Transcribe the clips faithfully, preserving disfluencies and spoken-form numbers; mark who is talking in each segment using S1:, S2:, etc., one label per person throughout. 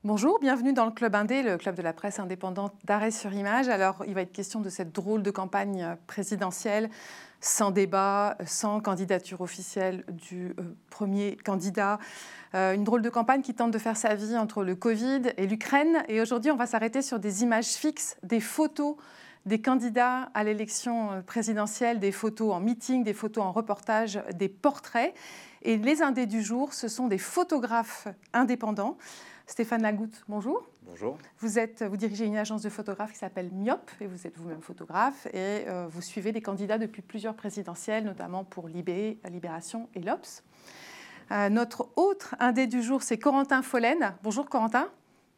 S1: Bonjour, bienvenue dans le Club Indé, le club de la presse indépendante d'Arrêt-sur-Image. Alors, il va être question de cette drôle de campagne présidentielle, sans débat, sans candidature officielle du euh, premier candidat. Euh, une drôle de campagne qui tente de faire sa vie entre le Covid et l'Ukraine. Et aujourd'hui, on va s'arrêter sur des images fixes, des photos des candidats à l'élection présidentielle, des photos en meeting, des photos en reportage, des portraits. Et les indés du jour, ce sont des photographes indépendants. Stéphane Lagoutte, bonjour.
S2: Bonjour.
S1: Vous, êtes, vous dirigez une agence de photographes qui s'appelle Myop et vous êtes vous-même photographe et euh, vous suivez des candidats depuis plusieurs présidentielles, notamment pour Libé, Libération et l'Obs. Euh, notre autre indé du jour, c'est Corentin Follen. Bonjour Corentin.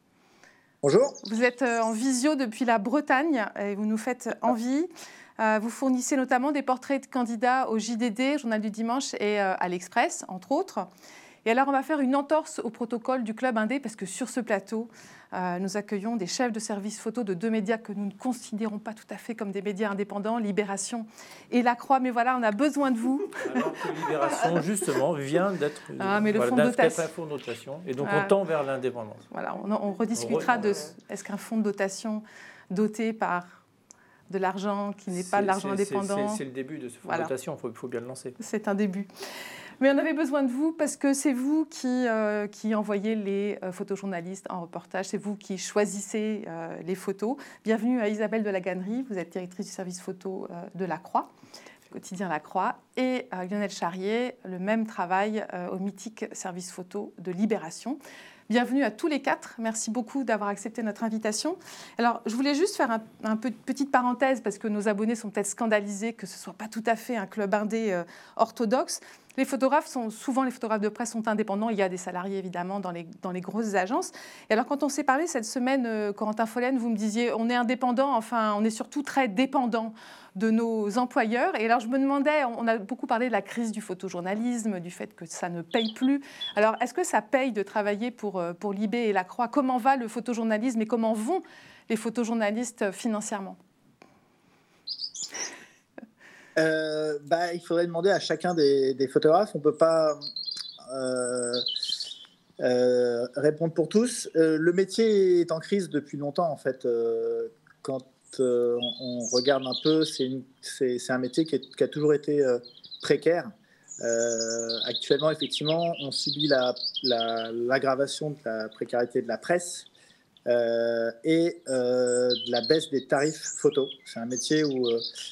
S3: Bonjour.
S1: Vous êtes en visio depuis la Bretagne et vous nous faites envie. Euh, vous fournissez notamment des portraits de candidats au J D D, Journal du Dimanche et euh, à l'Express, entre autres. Et alors, on va faire une entorse au protocole du Club Indé parce que sur ce plateau, euh, nous accueillons des chefs de service photo de deux médias que nous ne considérons pas tout à fait comme des médias indépendants, Libération et La Croix. Mais voilà, on a besoin de vous.
S4: Alors que Libération, justement, vient d'être
S1: ah, mais le
S4: voilà,
S1: fonds de dotation.
S4: un fonds de dotation. Et donc,
S1: ah.
S4: on tend vers l'indépendance.
S1: Voilà, on, on rediscutera de est-ce qu'un fonds de dotation doté par de l'argent qui n'est pas de l'argent indépendant.
S4: C'est, c'est, c'est le début de ce fonds voilà. de dotation, il faut, faut bien le lancer.
S1: C'est un début. Mais on avait besoin de vous parce que c'est vous qui, euh, qui envoyez les euh, photojournalistes en reportage, c'est vous qui choisissez euh, les photos. Bienvenue à Isabelle de la Gannerie, vous êtes directrice du service photo euh, de La Croix, quotidien La Croix, et euh, Lionel Charrier, le même travail euh, au mythique service photo de Libération. Bienvenue à tous les quatre. Merci beaucoup d'avoir accepté notre invitation. Alors, je voulais juste faire un, un peu de petite parenthèse parce que nos abonnés sont peut-être scandalisés que ce ne soit pas tout à fait un club indé euh, orthodoxe. Les photographes sont souvent les photographes de presse sont indépendants. Il y a des salariés évidemment dans les dans les grosses agences. Et alors, quand on s'est parlé cette semaine, euh, Corentin Follen, vous me disiez, on est indépendant. Enfin, on est surtout très dépendant de nos employeurs. Et alors, je me demandais, on a beaucoup parlé de la crise du photojournalisme, du fait que ça ne paye plus. Alors, est-ce que ça paye de travailler pour, pour Libé et La Croix? Comment va le photojournalisme et comment vont les photojournalistes financièrement?
S3: euh, bah, Il faudrait demander à chacun des, des photographes. On ne peut pas euh, euh, répondre pour tous. Euh, le métier est en crise depuis longtemps, en fait. Euh, quand Euh, on regarde un peu, c'est, une, c'est, c'est un métier qui, est, qui a toujours été euh, précaire. Euh, actuellement, effectivement, on subit la, la, l'aggravation de la précarité de la presse euh, et euh, de la baisse des tarifs photo. C'est un métier où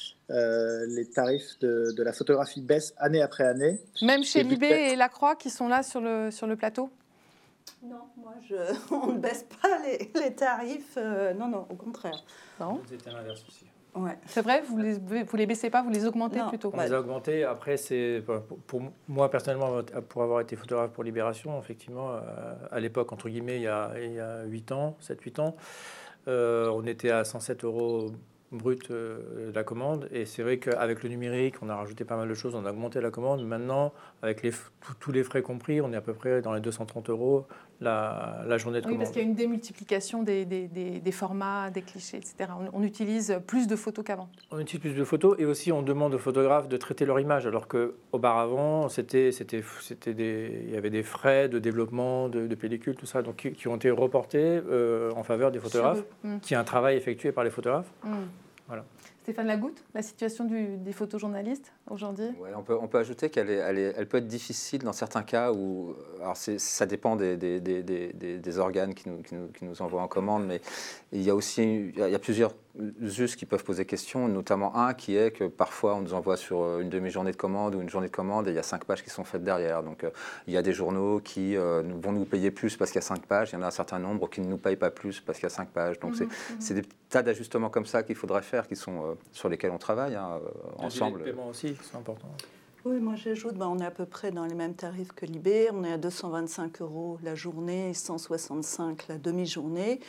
S3: euh, les tarifs de, de la photographie baissent année après année.
S1: Même chez Libé et La Croix qui sont là sur le, sur le plateau?
S5: Non, moi, je, on ne baisse pas les, les tarifs. Euh, non, non, au contraire.
S1: Non.
S4: Vous êtes à l'inverse aussi.
S1: Ouais. C'est vrai, vous les, vous les baissez pas, vous les augmentez non. plutôt.
S4: On les a augmentés. Après, c'est pour, pour moi personnellement, pour avoir été photographe pour Libération, effectivement, à l'époque entre guillemets, il y a il y a huit ans, sept huit ans, euh, on était à cent sept euros brut euh, la commande. Et c'est vrai qu'avec le numérique, on a rajouté pas mal de choses, on a augmenté la commande. Maintenant, avec les, tous les frais compris, on est à peu près dans les deux cent trente euros la, la journée de
S1: oui,
S4: commande.
S1: Parce qu'il y a une démultiplication des, des, des, des formats, des clichés, et cetera. On, on utilise plus de photos qu'avant.
S4: On utilise plus de photos et aussi on demande aux photographes de traiter leur image, alors qu'auparavant, c'était, c'était, c'était des, il y avait des frais de développement, de, de pellicules, tout ça, donc, qui, qui ont été reportés euh, en faveur des photographes, mmh. qui est un travail effectué par les photographes. Mmh. Voilà.
S1: Stéphane Lagoutte, la situation du, des photojournalistes aujourd'hui?
S2: Ouais, on, peut, on peut ajouter qu'elle est, elle est, elle peut être difficile dans certains cas où, alors c'est, ça dépend des, des, des, des, des organes qui nous, qui, nous, qui nous envoient en commande, mais il y a aussi il y a plusieurs us qui peuvent poser question, notamment un qui est que parfois on nous envoie sur une demi-journée de commande ou une journée de commande et il y a cinq pages qui sont faites derrière. Donc euh, il y a des journaux qui euh, vont nous payer plus parce qu'il y a cinq pages, il y en a un certain nombre qui ne nous payent pas plus parce qu'il y a cinq pages. Donc mmh, c'est, mmh. c'est des tas d'ajustements comme ça qu'il faudrait faire, qui sont, euh, sur lesquels on travaille hein, euh, ensemble.
S4: Les paiements aussi, c'est important.
S5: Oui, moi j'ajoute, ben, on est à peu près dans les mêmes tarifs que Libé. On est à deux cent vingt-cinq euros la journée et cent soixante-cinq la demi-journée,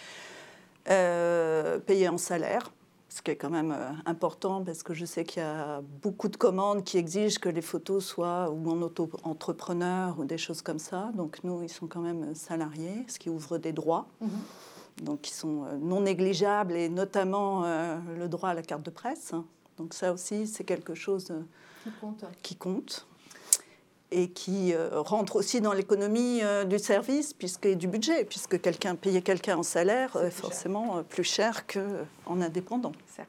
S5: euh, payés en salaire. Ce qui est quand même euh, important parce que je sais qu'il y a beaucoup de commandes qui exigent que les photos soient ou en auto-entrepreneur ou des choses comme ça. Donc nous, ils sont quand même salariés, ce qui ouvre des droits. Mmh. Donc qui sont euh, non négligeables et notamment euh, le droit à la carte de presse. Donc ça aussi, c'est quelque chose euh,
S1: qui compte.
S5: Qui compte. et qui euh, rentre aussi dans l'économie euh, du service puisque, et du budget, puisque quelqu'un, payer quelqu'un en salaire est forcément euh, plus cher qu'en indépendant.
S1: Certes.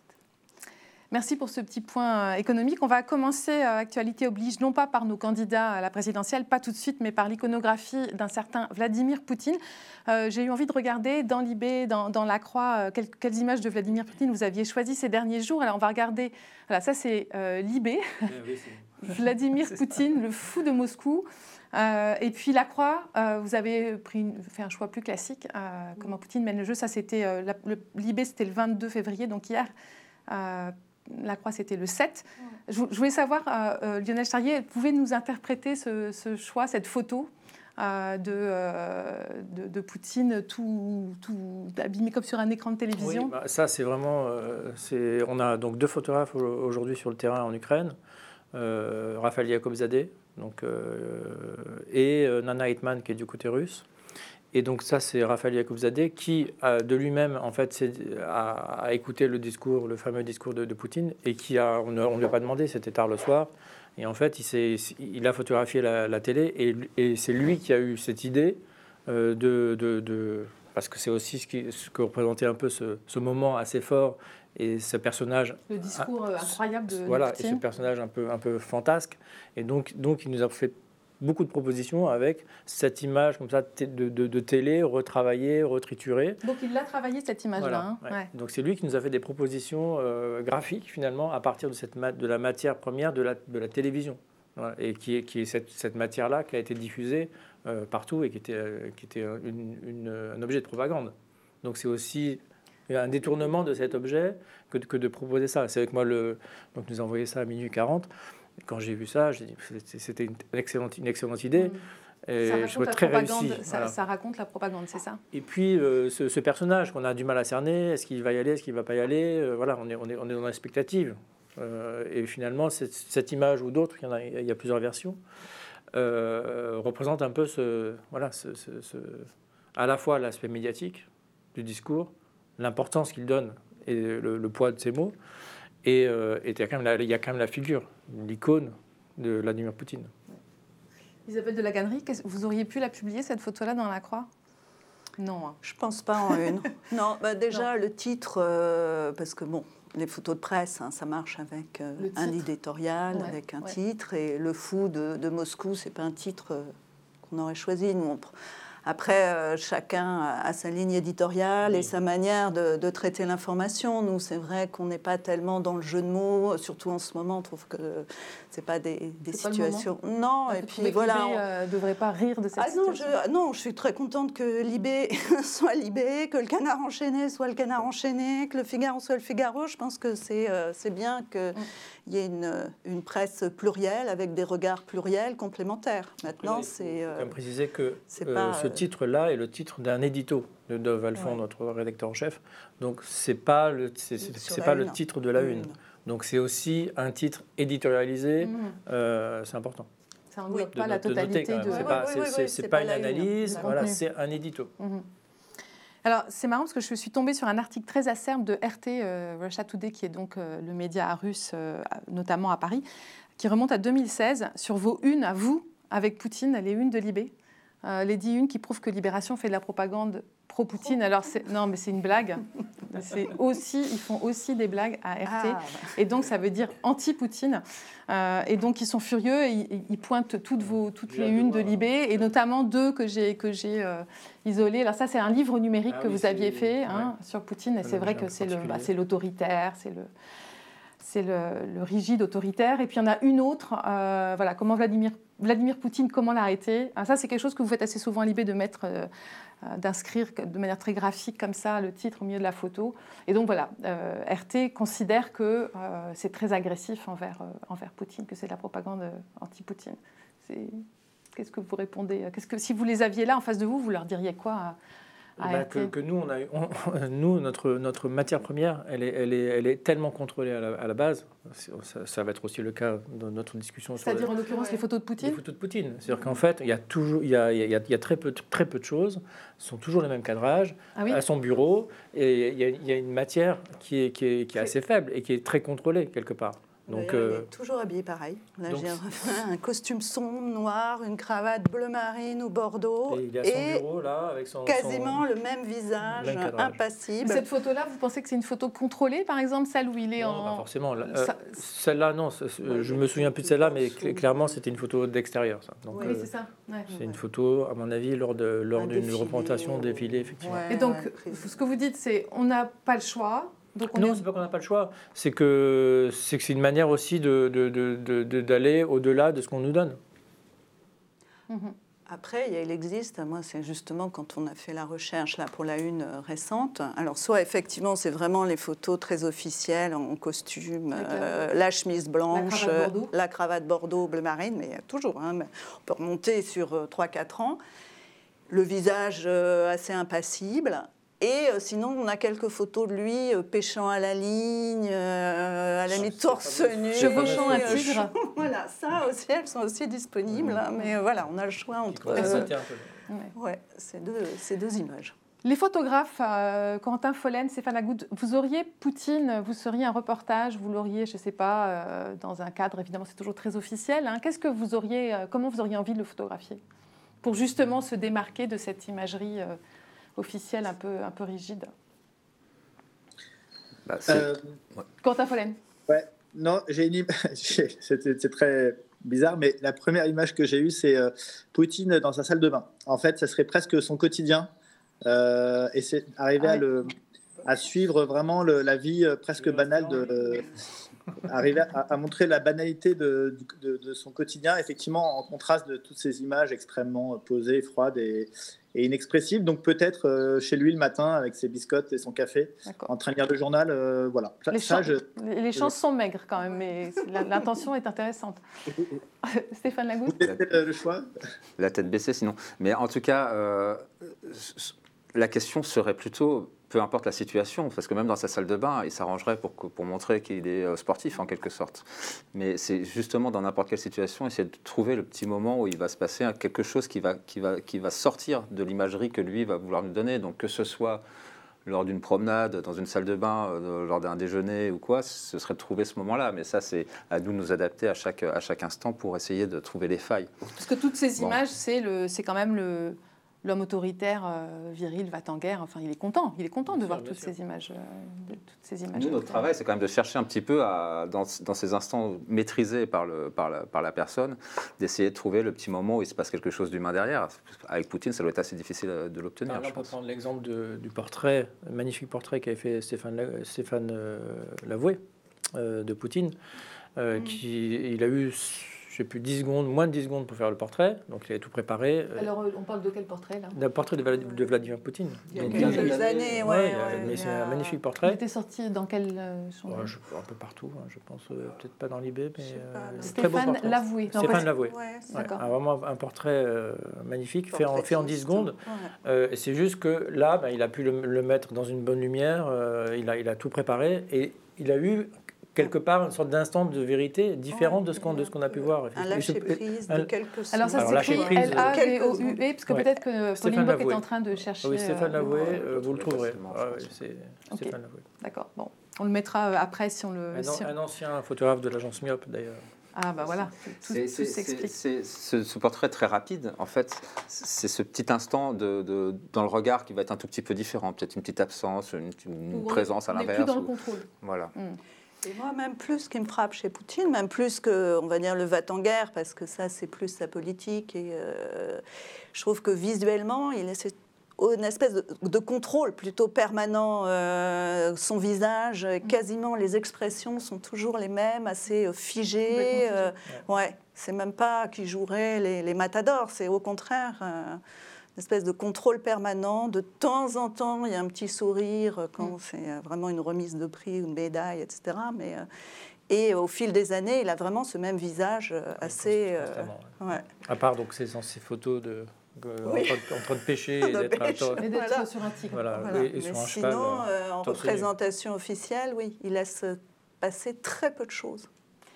S1: Merci pour ce petit point économique. On va commencer, euh, actualité oblige, non pas par nos candidats à la présidentielle, pas tout de suite, mais par l'iconographie d'un certain Vladimir Poutine. Euh, j'ai eu envie de regarder dans Libé, dans, dans La Croix, euh, quelles, quelles images de Vladimir Poutine vous aviez choisies ces derniers jours. Alors on va regarder, voilà, ça c'est euh, Libé, oui, Vladimir Poutine, le fou de Moscou. Euh, et puis La Croix, euh, vous avez pris une, fait un choix plus classique, euh, comment Poutine mène le jeu. Ça c'était, euh, la, le Libé c'était le vingt-deux février, donc hier. Euh, La Croix, c'était le sept. Je, je voulais savoir, euh, Lionel Charrier, pouvez nous interpréter ce, ce choix, cette photo euh, de, euh, de, de Poutine tout, tout abîmé comme sur un écran de télévision?
S4: Oui, bah, ça, c'est vraiment... Euh, c'est, on a donc deux photographes aujourd'hui sur le terrain en Ukraine, euh, Raphaël Yakobzadeh donc, euh, et euh, Nana Hitman, qui est du côté russe. Et donc ça, c'est Raphaël Yakobzadeh qui, a, de lui-même, en fait, a, a écouté le discours, le fameux discours de, de Poutine, et qui a, on ne lui a pas demandé, c'était tard le soir. Et en fait, il, s'est, il a photographié la, la télé, et, et c'est lui qui a eu cette idée euh, de, de, de... Parce que c'est aussi ce, qui, ce que représentait un peu ce, ce moment assez fort, et ce personnage...
S1: Le discours
S4: ah,
S1: incroyable de,
S4: voilà,
S1: de Poutine.
S4: Et ce personnage un peu, un peu fantasque. Et donc, donc, il nous a fait beaucoup de propositions avec cette image comme ça de, de, de télé retravaillée, retriturée.
S1: Donc il l'a travaillé cette image-là.
S4: Voilà,
S1: hein,
S4: ouais.
S1: Ouais.
S4: Donc c'est lui qui nous a fait des propositions euh, graphiques finalement à partir de, cette de la matière première de la, de la télévision. Voilà, et qui est, qui est cette, cette matière-là qui a été diffusée euh, partout et qui était, euh, qui était une, une, un objet de propagande. Donc c'est aussi un détournement de cet objet que, que de proposer ça. C'est avec moi, le, donc nous a envoyé ça à minuit quarante. Quand j'ai vu ça, j'ai dit que c'était une excellente, une excellente idée. Mmh. Et je trouvais très réussi.
S1: Ça, voilà. Ça raconte la propagande, c'est ça.
S4: Et puis euh, ce, ce personnage qu'on a du mal à cerner, est-ce qu'il va y aller, est-ce qu'il ne va pas y aller euh, Voilà, on est, on, est, on est dans l'expectative. Euh, et finalement, cette, cette image ou d'autres, il y en a, il y a plusieurs versions, euh, représente un peu ce, voilà, ce, ce, ce, à la fois l'aspect médiatique du discours, l'importance qu'il donne et le, le poids de ses mots. Et, euh, et il, y a quand même la, il y a quand même la figure, l'icône de Vladimir Poutine.
S1: Isabelle de la Gannerie, vous auriez pu la publier, cette photo-là, dans La Croix? Non. Hein.
S5: Je ne pense pas en une. non, bah déjà, non. Le titre, euh, parce que bon, les photos de presse, hein, ça marche avec euh, un éditorial, ouais, avec un ouais. titre. Et Le Fou de, de Moscou, ce n'est pas un titre euh, qu'on aurait choisi. Nous, on, Après, euh, chacun a sa ligne éditoriale oui. et sa manière de, de traiter l'information. Nous, c'est vrai qu'on n'est pas tellement dans le jeu de mots, surtout en ce moment. On trouve que c'est pas des, des
S1: c'est
S5: situations.
S1: Pas le
S5: non,
S1: ah,
S5: et puis voilà.
S1: Libé, euh, devrait pas rire de cette
S5: ah,
S1: situation.
S5: Non, je, non, je suis très contente que Libé soit Libé, que le Canard enchaîné soit le Canard enchaîné, que le Figaro soit le Figaro. Je pense que c'est euh, c'est bien qu'il mm. y ait une, une presse plurielle avec des regards pluriels complémentaires. Maintenant, oui, c'est.
S4: Euh, comme préciser que
S5: euh, pas,
S4: ce titre-là est le titre d'un édito de Dov Alphand, ouais. notre rédacteur en chef. Donc c'est pas le c'est, c'est, c'est pas une. le titre de la une. une. Donc c'est aussi un titre éditorialisé. Mmh. Euh, c'est important.
S1: Ça n'englobe oui. pas de, la totalité de.
S4: de... C'est pas, oui, oui, oui, c'est pas, pas une analyse. Voilà, c'est un édito.
S1: Mmh. Alors, c'est marrant parce que je suis tombée sur un article très acerbe de R T, euh, Russia Today, qui est donc euh, le média russe, euh, notamment à Paris, qui remonte à deux mille seize, sur vos unes à vous, avec Poutine, les unes de Libé. Euh, les dix unes qui prouvent que Libération fait de la propagande pro-Poutine. Alors, c'est, non, mais c'est une blague. C'est aussi, ils font aussi des blagues à R T. Ah, bah. Et donc, ça veut dire anti-Poutine. Euh, et donc, ils sont furieux. Et ils, ils pointent toutes, vos, toutes les unes de Libé, et notamment deux que j'ai, que j'ai euh, isolées. Alors, ça, c'est un livre numérique ah, que oui, vous aviez fait hein, ouais. sur Poutine. Et c'est vrai que c'est, le, bah, c'est l'autoritaire, c'est le... C'est le, le rigide autoritaire. Et puis, il y en a une autre. Euh, voilà, comment Vladimir, Vladimir Poutine, comment l'arrêter. Alors ça, c'est quelque chose que vous faites assez souvent à Libé, de mettre, euh, d'inscrire de manière très graphique, comme ça, le titre au milieu de la photo. Et donc, voilà, euh, R T considère que euh, c'est très agressif envers, euh, envers Poutine, que c'est de la propagande anti-Poutine. C'est... Qu'est-ce que vous répondez? Qu'est-ce que, si vous les aviez là en face de vous, vous leur diriez quoi à,
S4: Ben, que, que nous, on a, on, nous notre, notre matière première, elle est, elle est, elle est tellement contrôlée à la, à la base. Ça, ça va être aussi le cas dans notre discussion.
S1: C'est-à-dire
S4: sur
S1: en l'occurrence ouais. les photos de Poutine.
S4: Les photos de Poutine. C'est-à-dire qu'en fait, il y a toujours, il y a, il y a, il y a très peu, très peu de choses. Ce sont toujours les mêmes cadrages ah oui. à son bureau, et il y a, il y a une matière qui est, qui est, qui est assez faible et qui est très contrôlée quelque part. Donc,
S5: il
S4: euh,
S5: est toujours habillé pareil. Là,
S4: donc,
S5: j'ai un costume sombre, noir, une cravate bleu marine ou bordeaux.
S4: et il est à son bureau, là, avec son...
S5: Quasiment
S4: son...
S5: le même visage,
S4: même cadrage.
S5: impassible.
S1: Mais cette photo-là, vous pensez que c'est une photo contrôlée, par exemple, celle où il est
S4: non,
S1: en...
S4: pas forcément. Là,
S1: Ça-
S4: euh, celle-là, non. ça-
S5: Ouais,
S4: je me souviens plus de celle-là, mais cl-
S5: sous-
S4: clairement, c'était une photo d'extérieur, ça. Donc,
S5: Oui,
S1: Oui,
S4: euh,
S1: c'est ça. Ouais.
S4: c'est une
S5: Ouais.
S4: photo, à mon avis, lors de lors
S5: Un
S4: d'une
S5: défilé,
S4: représentation,
S5: ou-
S4: défilé, effectivement.
S5: Ouais,
S1: Et donc,
S5: ouais, prise.
S1: ce que vous dites, c'est on n'a pas le choix. Donc on
S4: Non,
S1: est-
S4: c'est pas qu'on n'a pas le choix. C'est que c'est que c'est une manière aussi de, de, de, de- de- d'aller au-delà de ce qu'on nous donne.
S1: Mhm.
S5: Après, il y a- il existe, moi c'est justement quand on a fait la recherche là, pour la une euh, récente, alors soit effectivement c'est vraiment les photos très officielles en costume,
S1: Avec la-
S5: euh, la chemise blanche,
S1: cravate
S5: euh,
S1: bordeaux.
S5: la cravate bordeaux, bleu marine, mais il y a toujours, hein, mais on peut remonter sur trois quatre ans, le visage euh, assez impassible. Et euh, sinon, on a quelques photos de lui euh, pêchant à la ligne, euh, à la mi torse nu.
S1: Chevauchant un
S5: euh,
S1: tigre.
S5: Voilà, ça aussi, elles sont aussi disponibles. hein, mais euh, voilà, on a le choix
S4: Qui
S5: entre...
S4: correspond
S5: euh,
S4: un peu.
S1: Ouais.
S5: ouais, ces deux, ces deux images.
S1: Les photographes, euh, Quentin Follen, Stéphane Lagoud, vous auriez Poutine, vous seriez un reportage, vous l'auriez, je ne sais pas, euh, dans un cadre, évidemment c'est toujours très officiel. hein. Qu'est-ce que vous auriez, euh, comment vous auriez envie de le photographier pour justement se démarquer de cette imagerie euh, officielle un peu, un peu rigide?
S2: Bah, c'est-
S3: Euh,
S1: Quentin Follen.
S3: ouais, non, j'ai une image. C'est c'est très bizarre, mais la première image que j'ai eue, c'est euh, Poutine dans sa salle de bain. En fait, ça serait presque son quotidien. Euh, et c'est arriver
S1: Ah
S3: à,
S1: ouais.
S3: le, à suivre vraiment le- la vie euh, presque banale de. euh, arriver à, à montrer la banalité de, de, de son quotidien, effectivement, en contraste de toutes ces images extrêmement posées, froides et, et inexpressives. Donc, peut-être euh, chez lui le matin, avec ses biscottes et son café,
S1: D'accord.
S3: en train de lire le journal. euh, voilà. Ça,
S1: Les,
S3: ça,
S1: chan-
S3: je-
S1: les- les chances sont maigres quand même, mais la- l'intention est intéressante. Stéphane
S3: Vous
S1: Lagoud.
S3: laissez le, le choix.
S2: La tête baissée, sinon. Mais en tout cas, euh, la question serait plutôt, peu importe la situation, parce que même dans sa salle de bain, il s'arrangerait pour, que- pour montrer qu'il est euh, sportif, en quelque sorte. Mais c'est justement dans n'importe quelle situation, essayer de trouver le petit moment où il va se passer quelque chose qui va, qui va, qui va sortir de l'imagerie que lui va vouloir nous donner. Donc que ce soit lors d'une promenade, dans une salle de bain, euh, lors d'un déjeuner ou quoi, ce serait de trouver ce moment-là. Mais ça, c'est à nous de nous adapter à chaque, à chaque instant pour essayer de trouver les failles.
S1: Parce que toutes ces
S2: Bon.
S1: images, c'est le, c'est quand même le, l'homme autoritaire, euh, viril, va en guerre. Enfin, il est content. Il est content de
S4: Bien
S1: voir
S4: sûr,
S1: toutes
S4: bien sûr.
S1: ces images. euh, de, toutes ces images.
S2: Nous, notre travail, c'est quand même de chercher un petit peu, à, dans, dans ces instants maîtrisés par, le, par, la, par la personne, d'essayer de trouver le petit moment où il se passe quelque chose d'humain derrière. Avec Poutine, ça doit être assez difficile de l'obtenir,
S4: Alors, là,
S2: je
S4: on peut
S2: pense.
S4: prendre l'exemple de- du portrait, le magnifique portrait qu'avait fait Stéphane, La- Stéphane euh, Lavoué euh, de Poutine. euh,
S5: Mm.
S4: qui, il a eu, je sais plus, dix secondes, moins de dix secondes pour faire le portrait. Donc, il avait tout préparé. Euh,
S1: Alors, euh, on parle de quel portrait là?
S4: Le portrait de, Vlad- de Vladimir Poutine.
S5: Il y a
S4: Donc,
S5: quelques
S2: il-
S5: années, ouais.
S4: ouais, il a-
S5: ouais,
S4: mais
S5: il
S4: c'est
S5: y a-
S4: un magnifique
S1: Il
S4: portrait.
S1: était sorti dans quel euh, journal?
S4: Ouais, je- un peu partout, hein, je pense. euh, Peut-être pas dans l'I B, mais
S5: Je sais
S4: euh,
S5: pas,
S4: très beau
S1: Stéphane
S4: portrait.
S1: Lavoué. Non,
S4: Stéphane
S1: parce-
S4: Lavoué.
S5: Ouais,
S4: Ouais,
S1: D'accord.
S4: un- vraiment un portrait euh, magnifique, fait en, fait en dix
S5: portraitiste.
S4: secondes.
S5: Ouais.
S4: Euh, et c'est juste que là, ben, il a pu le, le mettre dans une bonne lumière, euh, il, a, il a tout préparé et il a eu quelque part une sorte d'instant de vérité différente de ce qu'on de ce qu'on a pu voir.
S5: Un
S4: Et
S5: lâcher
S4: ce-
S5: prise
S4: un-
S5: de quelques secondes.
S1: Alors, ça
S4: Alors, lâcher
S1: s'écrit
S4: prise,
S1: L A V O U
S5: quelques
S1: E, parce que
S4: Ouais.
S1: peut-être que
S4: Stéphane
S1: Pauline Bock est
S4: Lavoué.
S1: en train de chercher.
S4: Oui, Stéphane
S1: euh,
S4: Lavoué,
S2: on
S4: euh,
S2: peut
S4: vous le
S2: trouver
S4: trouverez.
S2: facilement,
S4: Ah
S2: je
S4: oui,
S2: pense.
S4: c'est
S1: Ok.
S4: Stéphane Lavoué.
S1: D'accord, bon. On le mettra euh, après si on le.
S4: Un,
S1: si on-
S4: un ancien photographe de l'agence Myope, d'ailleurs.
S1: Ah, bah voilà, tout,
S2: C'est-
S1: tout
S2: c'est-
S1: s'explique.
S2: c'est- c'est- Ce, ce portrait très rapide, en fait, c'est ce petit instant de, de- dans le regard qui va être un tout petit peu différent. Peut-être une petite absence, une, une
S1: Ou on-
S2: présence à
S1: on n'est
S2: l'inverse.
S1: plus dans le
S2: ou-
S1: contrôle.
S2: Voilà.
S5: Et moi, même plus ce qui me frappe chez Poutine, même plus que, on va dire, le va-t-en-guerre, parce que ça, c'est plus sa politique. Et euh, je trouve que visuellement, il est une espèce de, de contrôle plutôt permanent. Euh, son visage, quasiment les expressions sont toujours les mêmes, assez euh, figées.
S1: Complètement figées.
S5: Euh, ouais, c'est même pas qu'il jouerait les, les matadors, c'est au contraire. Euh, une espèce de contrôle permanent. De temps en temps, il y a un petit sourire quand
S1: Mm.
S5: c'est vraiment une remise de prix, une médaille, et cetera. Mais, euh, et au fil des années, il a vraiment ce même visage euh, assez... euh,
S4: Constamment, ouais.
S5: ouais.
S4: À part donc ces, ces photos de, euh,
S5: Oui.
S4: en, train de, en train de pêcher et
S5: De
S4: d'être à
S5: pêche.
S4: to-
S1: Et d'être
S5: Voilà.
S1: sur un tigre.
S4: Voilà.
S5: Voilà.
S4: Et- et
S5: Mais
S4: sur un
S5: sinon,
S4: cheval,
S5: euh, en
S4: torse nu.
S5: représentation officielle, oui, il laisse passer très peu de choses.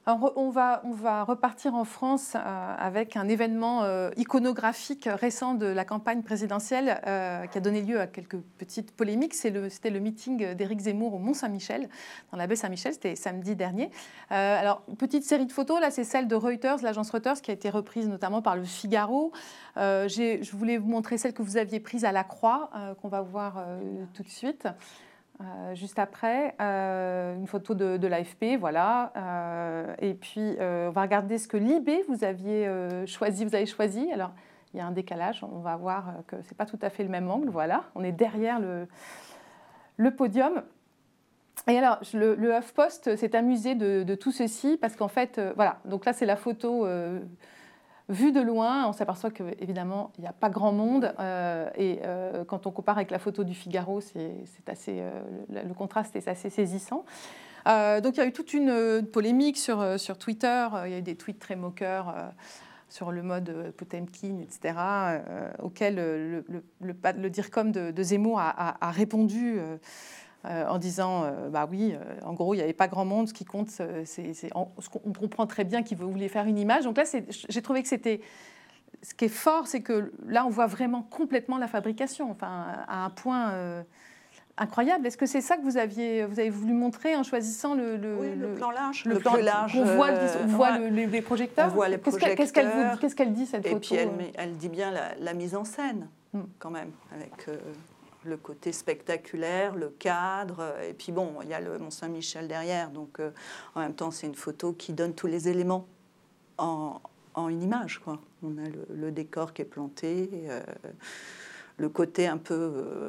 S1: Alors, on, va, on va repartir en France euh, avec un événement euh, iconographique récent de la campagne présidentielle euh, qui a donné lieu à quelques petites polémiques. C'est le, c'était le meeting d'Éric Zemmour au Mont-Saint-Michel, dans la baie Saint-Michel, c'était samedi dernier. Euh, alors, petite série de photos, là c'est celle de Reuters, l'agence Reuters, qui a été reprise notamment par le Figaro. Euh, j'ai, je voulais vous montrer celle que vous aviez prise à la Croix, euh, qu'on va voir euh, tout de suite. Euh, juste après, euh, une photo de, de l'A F P, voilà. Euh, et puis, euh, on va regarder ce que Libé vous aviez euh, choisi. Vous avez choisi. Alors, il y a un décalage. On va voir que c'est pas tout à fait le même angle. Voilà, on est derrière le, le podium. Et alors, le, le HuffPost s'est amusé de, de tout ceci parce qu'en fait, euh, voilà. Donc là, c'est la photo. Euh, Vu de loin, on s'aperçoit qu'évidemment, il n'y a pas grand monde. Euh, et euh, quand on compare avec la photo du Figaro, c'est, c'est assez, euh, le, le contraste est assez saisissant. Euh, donc il y a eu toute une, une polémique sur, sur Twitter. Il y a eu des tweets très moqueurs euh, sur le mode Potemkin, et cetera, euh, auquel le, le, le, le DIRCOM de, de Zemmour a, a, a répondu euh, euh, en disant euh, bah oui, euh, en gros, il n'y avait pas grand monde. Ce qui compte, c'est, c'est on, on comprend très bien qu'il voulait faire une image. Donc là, c'est, j'ai trouvé que c'était... Ce qui est fort, c'est que là, on voit vraiment complètement la fabrication, enfin, à un point euh, incroyable. Est-ce que c'est ça que vous aviez, vous avez voulu montrer en choisissant le, le,
S5: oui, le, le plan large,
S1: le,
S5: le
S1: plan
S5: plus large.
S1: On voit, on voit
S5: ouais.
S1: le, les, les projecteurs.
S5: On voit les
S1: qu'est-ce
S5: projecteurs.
S1: Qu'elle, qu'est-ce, qu'elle vous, qu'est-ce qu'elle dit, cette
S5: Et
S1: photo?
S5: puis, elle, elle dit bien la, la mise en scène, hmm. quand même, avec... Euh, le côté spectaculaire, le cadre, et puis bon, il y a le Mont-Saint-Michel derrière, donc euh, en même temps, c'est une photo qui donne tous les éléments en, en une image, quoi. On a le, le décor qui est planté, euh, le côté un peu euh,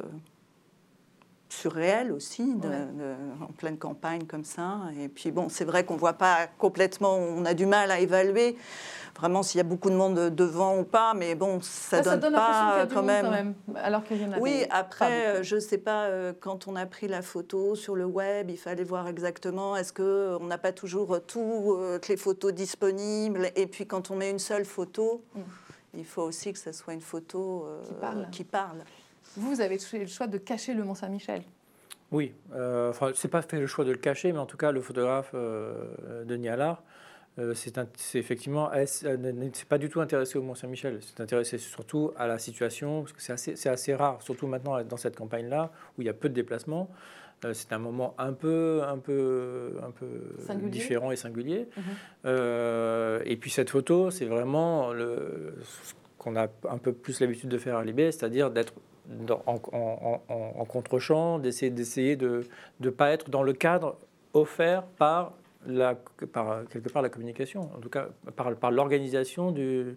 S5: surréel aussi, de, ouais. de, en pleine campagne comme ça, et puis bon, c'est vrai qu'on voit pas complètement, on a du mal à évaluer vraiment s'il y a beaucoup de monde devant ou pas, mais bon, ça,
S1: ça
S5: donne,
S1: donne
S5: pas
S1: quand
S5: même.
S1: quand même. Alors qu'il y en avait
S5: oui, après, je sais pas, quand on a pris la photo sur le web, il fallait voir exactement, est-ce qu'on n'a pas toujours toutes les photos disponibles, et puis quand on met une seule photo, mm. il faut aussi que ça soit une photo euh, qui, parle. qui parle.
S1: Vous, vous avez fait le choix de cacher le Mont-Saint-Michel.
S4: Oui, euh, enfin, c'est pas fait le choix de le cacher, mais en tout cas, le photographe euh, Denis Allard, Euh, c'est, un, c'est effectivement, c'est pas du tout intéressé au Mont-Saint-Michel. C'est intéressé surtout à la situation, parce que c'est assez, c'est assez rare, surtout maintenant dans cette campagne-là où il y a peu de déplacements. Euh, c'est un moment un peu, un peu, un peu différent et singulier. Mmh. Euh, et puis cette photo, c'est vraiment le, ce qu'on a un peu plus l'habitude de faire à Libé, c'est-à-dire d'être dans, en, en, en, en contre-champ, d'essayer, d'essayer de ne pas être dans le cadre offert par La, par quelque part la communication, en tout cas par, par l'organisation du,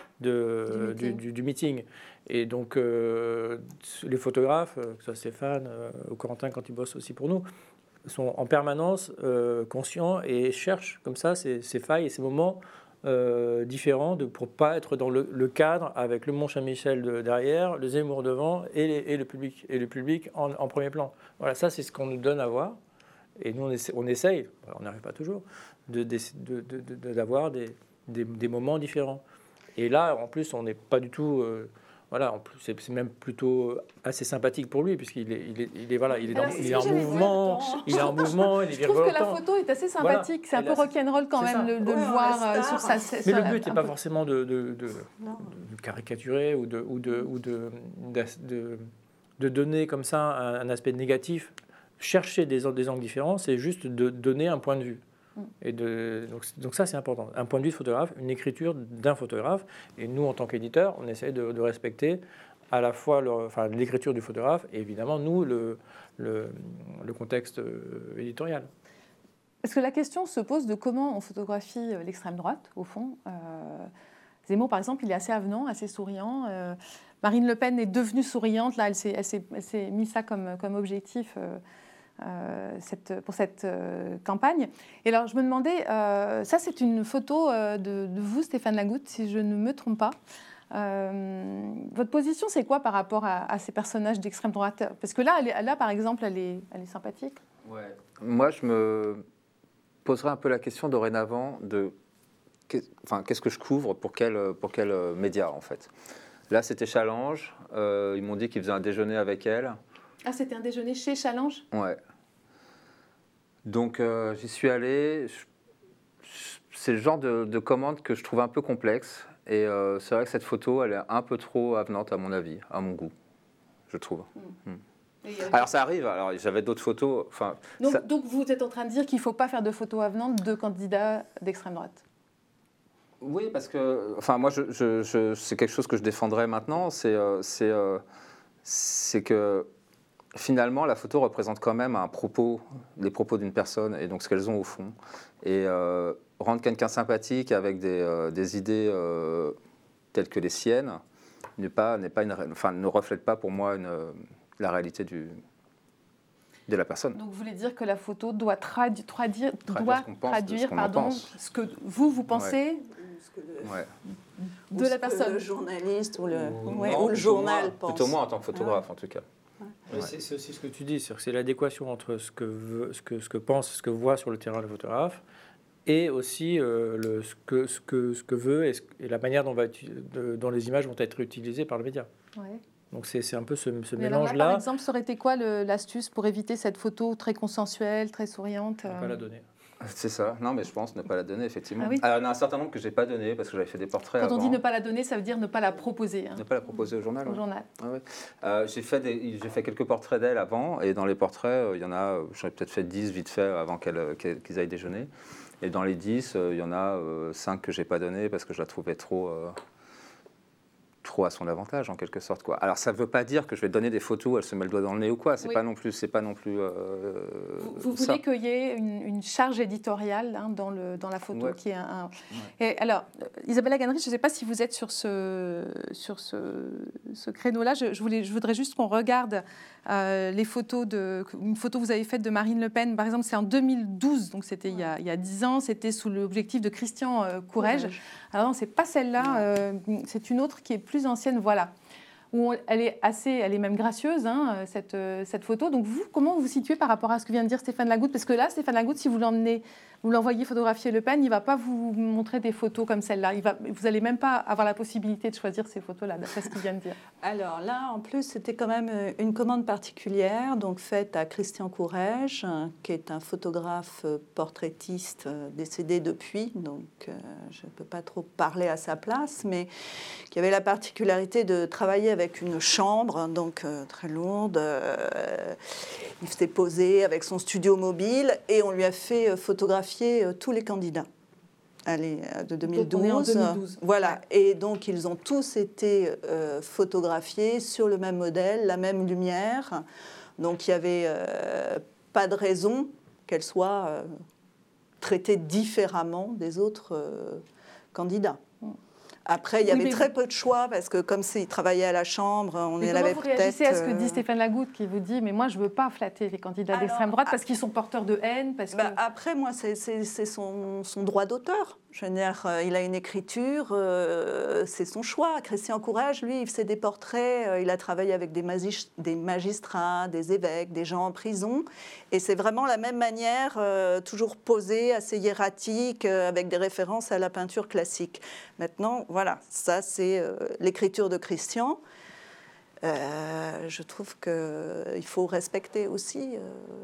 S4: de, du, meeting. Du, du, du meeting. Et donc euh, les photographes, que ce soit Stéphane euh, ou Corentin quand ils bossent aussi pour nous, sont en permanence euh, conscients et cherchent comme ça ces, ces failles et ces moments euh, différents de, pour ne pas être dans le, le cadre avec le Mont-Saint-Michel de, derrière, le Zemmour devant et, les, et le public, et le public en, en premier plan. Voilà, ça c'est ce qu'on nous donne à voir. Et nous, on, essaie, on essaye, on n'arrive pas toujours, de, de, de, de, d'avoir des, des, des moments différents. Et là, en plus, on n'est pas du tout... Euh, voilà, en plus, c'est, c'est même plutôt assez sympathique pour lui, puisqu'il est, il est, il est, voilà, il est, dans, il est en mouvement, il est en mouvement, il est virevoltant.
S1: Je trouve que la photo est assez sympathique, voilà. C'est un peu rock'n'roll quand même de, de ouais, le voir sur sa scène.
S4: Mais le but n'est pas peu... forcément de, de, de, de caricaturer ou, de, ou, de, ou de, de, de, de donner comme ça un, un aspect négatif. Chercher des, des angles différents, c'est juste de donner un point de vue. Et de, donc, donc ça, c'est important. Un point de vue de photographe, une écriture d'un photographe. Et nous, en tant qu'éditeurs, on essaie de, de respecter à la fois le, enfin, l'écriture du photographe et évidemment, nous, le, le, le contexte éditorial.
S1: Est-ce que la question se pose de comment on photographie l'extrême droite, au fond euh, Zemmour, par exemple, il est assez avenant, assez souriant. Euh, Marine Le Pen est devenue souriante. Là, elle s'est, elle s'est, elle s'est mis ça comme, comme objectif euh, euh, cette, pour cette euh, campagne. Et alors, je me demandais, euh, ça, c'est une photo euh, de, de vous, Stéphane Lagoutte, si je ne me trompe pas. Euh, votre position, c'est quoi par rapport à, à ces personnages d'extrême droite? Parce que là, elle est, là, par exemple, elle est, elle est sympathique.
S2: Ouais. Moi, je me poserais un peu la question dorénavant de enfin, qu'est-ce que je couvre pour quel, pour quel média, en fait. Là, c'était Challenge. Euh, ils m'ont dit qu'ils faisaient un déjeuner avec elle.
S1: Ah, c'était un déjeuner chez Challenge?
S2: Ouais. Donc, euh, j'y suis allé. c'est le genre de, de commande que je trouve un peu complexe. Et euh, c'est vrai que cette photo, elle est un peu trop avenante à mon avis, à mon goût, je trouve. Mmh. Mmh. Alors ça arrive, alors j'avais d'autres photos. Enfin,
S1: donc,
S2: ça...
S1: donc vous êtes en train de dire qu'il ne faut pas faire de photos avenantes de candidats d'extrême droite?
S2: Oui, parce que enfin, moi, je, je, je, c'est quelque chose que je défendrais maintenant, c'est, euh, c'est, euh, c'est que finalement, la photo représente quand même un propos, les propos d'une personne et donc ce qu'elles ont au fond. Et euh, rendre quelqu'un sympathique avec des, euh, des idées euh, telles que les siennes n'est pas, n'est pas une, enfin, ne reflète pas pour moi une... la réalité du, de la personne.
S1: Donc vous voulez dire que la photo doit, tradu- traduire,
S2: traduire
S1: doit
S2: ce qu'on pense,
S1: traduire
S2: ce, qu'on
S1: pardon, ce que vous, vous pensez
S2: ouais.
S5: Ce que le,
S2: ouais.
S1: de la personne.
S5: Le journaliste ou le,
S2: ou,
S5: ouais,
S2: non,
S5: ou le journal
S2: moi,
S5: pense.
S2: Plutôt moi en tant que photographe,
S5: ouais.
S2: en tout cas.
S5: Ouais.
S4: Ouais. C'est, c'est aussi ce que tu dis, c'est, c'est l'adéquation entre ce que, veut, ce, que, ce que pense, ce que voit sur le terrain le photographe et aussi euh, le, ce, que, ce, que, ce que veut et, ce, et la manière dont, va, de, dont les images vont être utilisées par le média.
S1: Ouais.
S4: Donc c'est, c'est un peu ce, ce
S1: Mais
S4: mélange-là.
S1: Alors là, par exemple, ça aurait été quoi le, l'astuce pour éviter cette photo très consensuelle, très souriante?
S4: Ne pas la donner.
S2: C'est ça. Non, mais je pense ne pas la donner, effectivement.
S1: Ah oui.
S2: Alors, il y en a un certain nombre que je n'ai pas donné parce que j'avais fait des portraits
S1: Quand
S2: avant.
S1: on dit ne pas la donner, ça veut dire ne pas la proposer. Hein.
S2: Ne pas la proposer au journal.
S1: Au
S2: ouais.
S1: journal.
S2: Ah ouais. euh, j'ai, fait des, j'ai fait quelques portraits d'elle avant, et dans les portraits, il y en a, j'en ai peut-être fait dix vite fait avant qu'elle, qu'ils aillent déjeuner. Et dans les dix, il y en a cinq que je n'ai pas donné parce que je la trouvais trop... Euh, trop à son avantage en quelque sorte quoi. Alors ça ne veut pas dire que je vais donner des photos où elle se met le doigt dans le nez ou quoi, c'est
S1: oui.
S2: pas non plus c'est pas non plus euh,
S1: vous, vous voulez qu'il y ait une, une charge éditoriale hein, dans le dans la photo
S2: ouais.
S1: qui est un, un...
S2: Ouais.
S1: Et alors Isabelle Lagannerie, je ne sais pas si vous êtes sur ce sur ce, ce créneau là, je, je voulais je voudrais juste qu'on regarde euh, les photos de une photo que vous avez faite de Marine Le Pen par exemple, c'est en deux mille douze, donc c'était ouais. il y a il y a dix ans, c'était sous l'objectif de Christian euh, Courrèges. Courrèges. Alors non, c'est pas celle-là, euh, c'est une autre qui est plus ancienne, voilà, où on, elle est assez, elle est même gracieuse, hein, cette, cette photo. Donc vous, comment vous vous situez par rapport à ce que vient de dire Stéphane Lagoutte? Parce que là, Stéphane Lagoutte, si vous l'emmenez, vous l'envoyez photographier Le Pen, il ne va pas vous montrer des photos comme celle-là. Il va, vous n'allez même pas avoir la possibilité de choisir ces photos-là, d'après ce qu'il vient de dire.
S5: Alors là, en plus, c'était quand même une commande particulière, donc faite à Christian Courrèges, qui est un photographe portraitiste décédé depuis, donc euh, je ne peux pas trop parler à sa place, mais qui avait la particularité de travailler avec une chambre, donc euh, très lourde. Euh, il s'est posé avec son studio mobile et on lui a fait photographier tous les candidats. Allez, de deux mille douze.
S1: Donc on est en deux mille douze.
S5: Voilà. Et donc, ils ont tous été euh, photographiés sur le même modèle, la même lumière. Donc, il n'y avait euh, pas de raison qu'elle soit euh, traitée différemment des autres euh, candidats. Après, il y avait oui, très vous... peu de choix parce que comme il travaillait à la Chambre, on
S1: mais
S5: avait
S1: peut-être...
S5: Comment vous
S1: réagissez à ce que dit Stéphane Lagoutte qui vous dit « mais moi, je ne veux pas flatter les candidats Alors, d'extrême droite parce qu'ils sont porteurs de haine ». Parce
S5: bah,
S1: que...
S5: Après, moi, c'est, c'est, c'est son, son droit d'auteur. Je veux dire, euh, il a une écriture, euh, c'est son choix. Christian Courrèges, lui, il faisait des portraits, euh, il a travaillé avec des, magis- des magistrats, des évêques, des gens en prison. Et c'est vraiment la même manière, euh, toujours posée, assez hiératique, euh, avec des références à la peinture classique. Maintenant, voilà, ça, c'est euh, l'écriture de Christian. Euh, je trouve qu'il faut respecter aussi. Euh,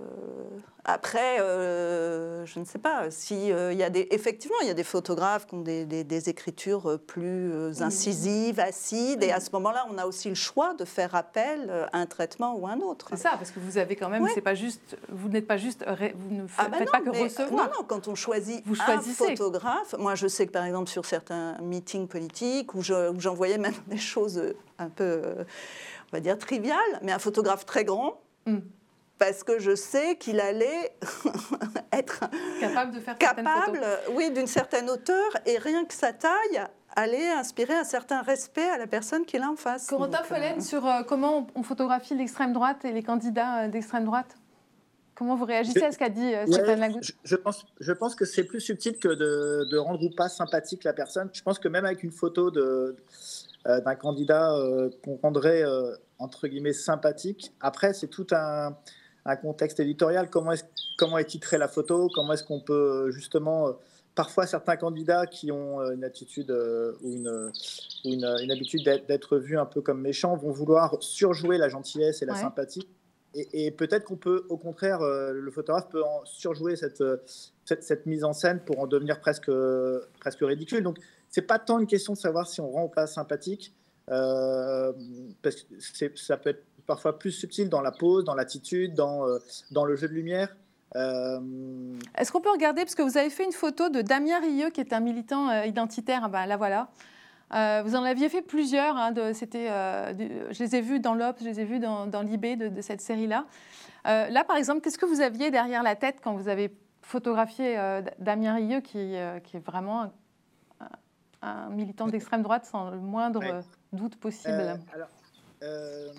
S5: après, euh, je ne sais pas si euh, il y a des, effectivement, il y a des photographes qui ont des, des, des écritures plus euh, incisives, acides, et à ce moment-là, on a aussi le choix de faire appel à un traitement ou à un autre.
S1: C'est ça, parce que vous avez quand même, ouais. c'est pas juste, vous n'êtes pas juste, vous ne faites,
S5: ah ben
S1: faites
S5: non,
S1: pas que
S5: mais,
S1: recevoir.
S5: Non, non, quand on choisit
S1: vous
S5: un photographe, moi, je sais que par exemple sur certains meetings politiques où, je, où j'envoyais même des choses un peu, on va dire triviales, mais un photographe très grand. Mm. Parce que je sais qu'il allait être
S1: capable de faire
S5: capable, oui, d'une certaine hauteur, et rien que sa taille allait inspirer un certain respect à la personne qu'il a en face.
S1: Corentin Follen, euh... sur euh, comment on photographie l'extrême droite et les candidats d'extrême droite. Comment vous réagissez je, à ce qu'a dit euh, Stéphane ouais, Lagoutte?
S3: je, je, pense, je pense que c'est plus subtil que de, de rendre ou pas sympathique la personne. Je pense que même avec une photo de, euh, d'un candidat euh, qu'on rendrait euh, entre guillemets sympathique, après c'est tout un... un contexte éditorial, comment est, comment est titrée la photo, comment est-ce qu'on peut justement, euh, parfois certains candidats qui ont une attitude euh, ou, une, ou une, une habitude d'être, d'être vus un peu comme méchants vont vouloir surjouer la gentillesse et la ouais. sympathie et, et peut-être qu'on peut, au contraire, euh, le photographe peut en surjouer cette, cette, cette mise en scène pour en devenir presque, presque ridicule. Donc, c'est pas tant une question de savoir si on rend ou pas sympathique, euh, parce que c'est, ça peut être parfois plus subtil dans la pose, dans l'attitude, dans, euh, dans le jeu de lumière. Euh...
S1: Est-ce qu'on peut regarder, parce que vous avez fait une photo de Damien Rieu, qui est un militant euh, identitaire, ah ben, là voilà. Euh, vous en aviez fait plusieurs, hein, de, c'était, euh, de, je les ai vus dans l'Obs, je les ai vus dans, dans Libé de, de cette série-là. Euh, là, par exemple, qu'est-ce que vous aviez derrière la tête quand vous avez photographié euh, Damien Rieu, qui, euh, qui est vraiment un, un militant d'extrême droite sans le moindre ouais. doute possible?
S3: euh, alors, euh,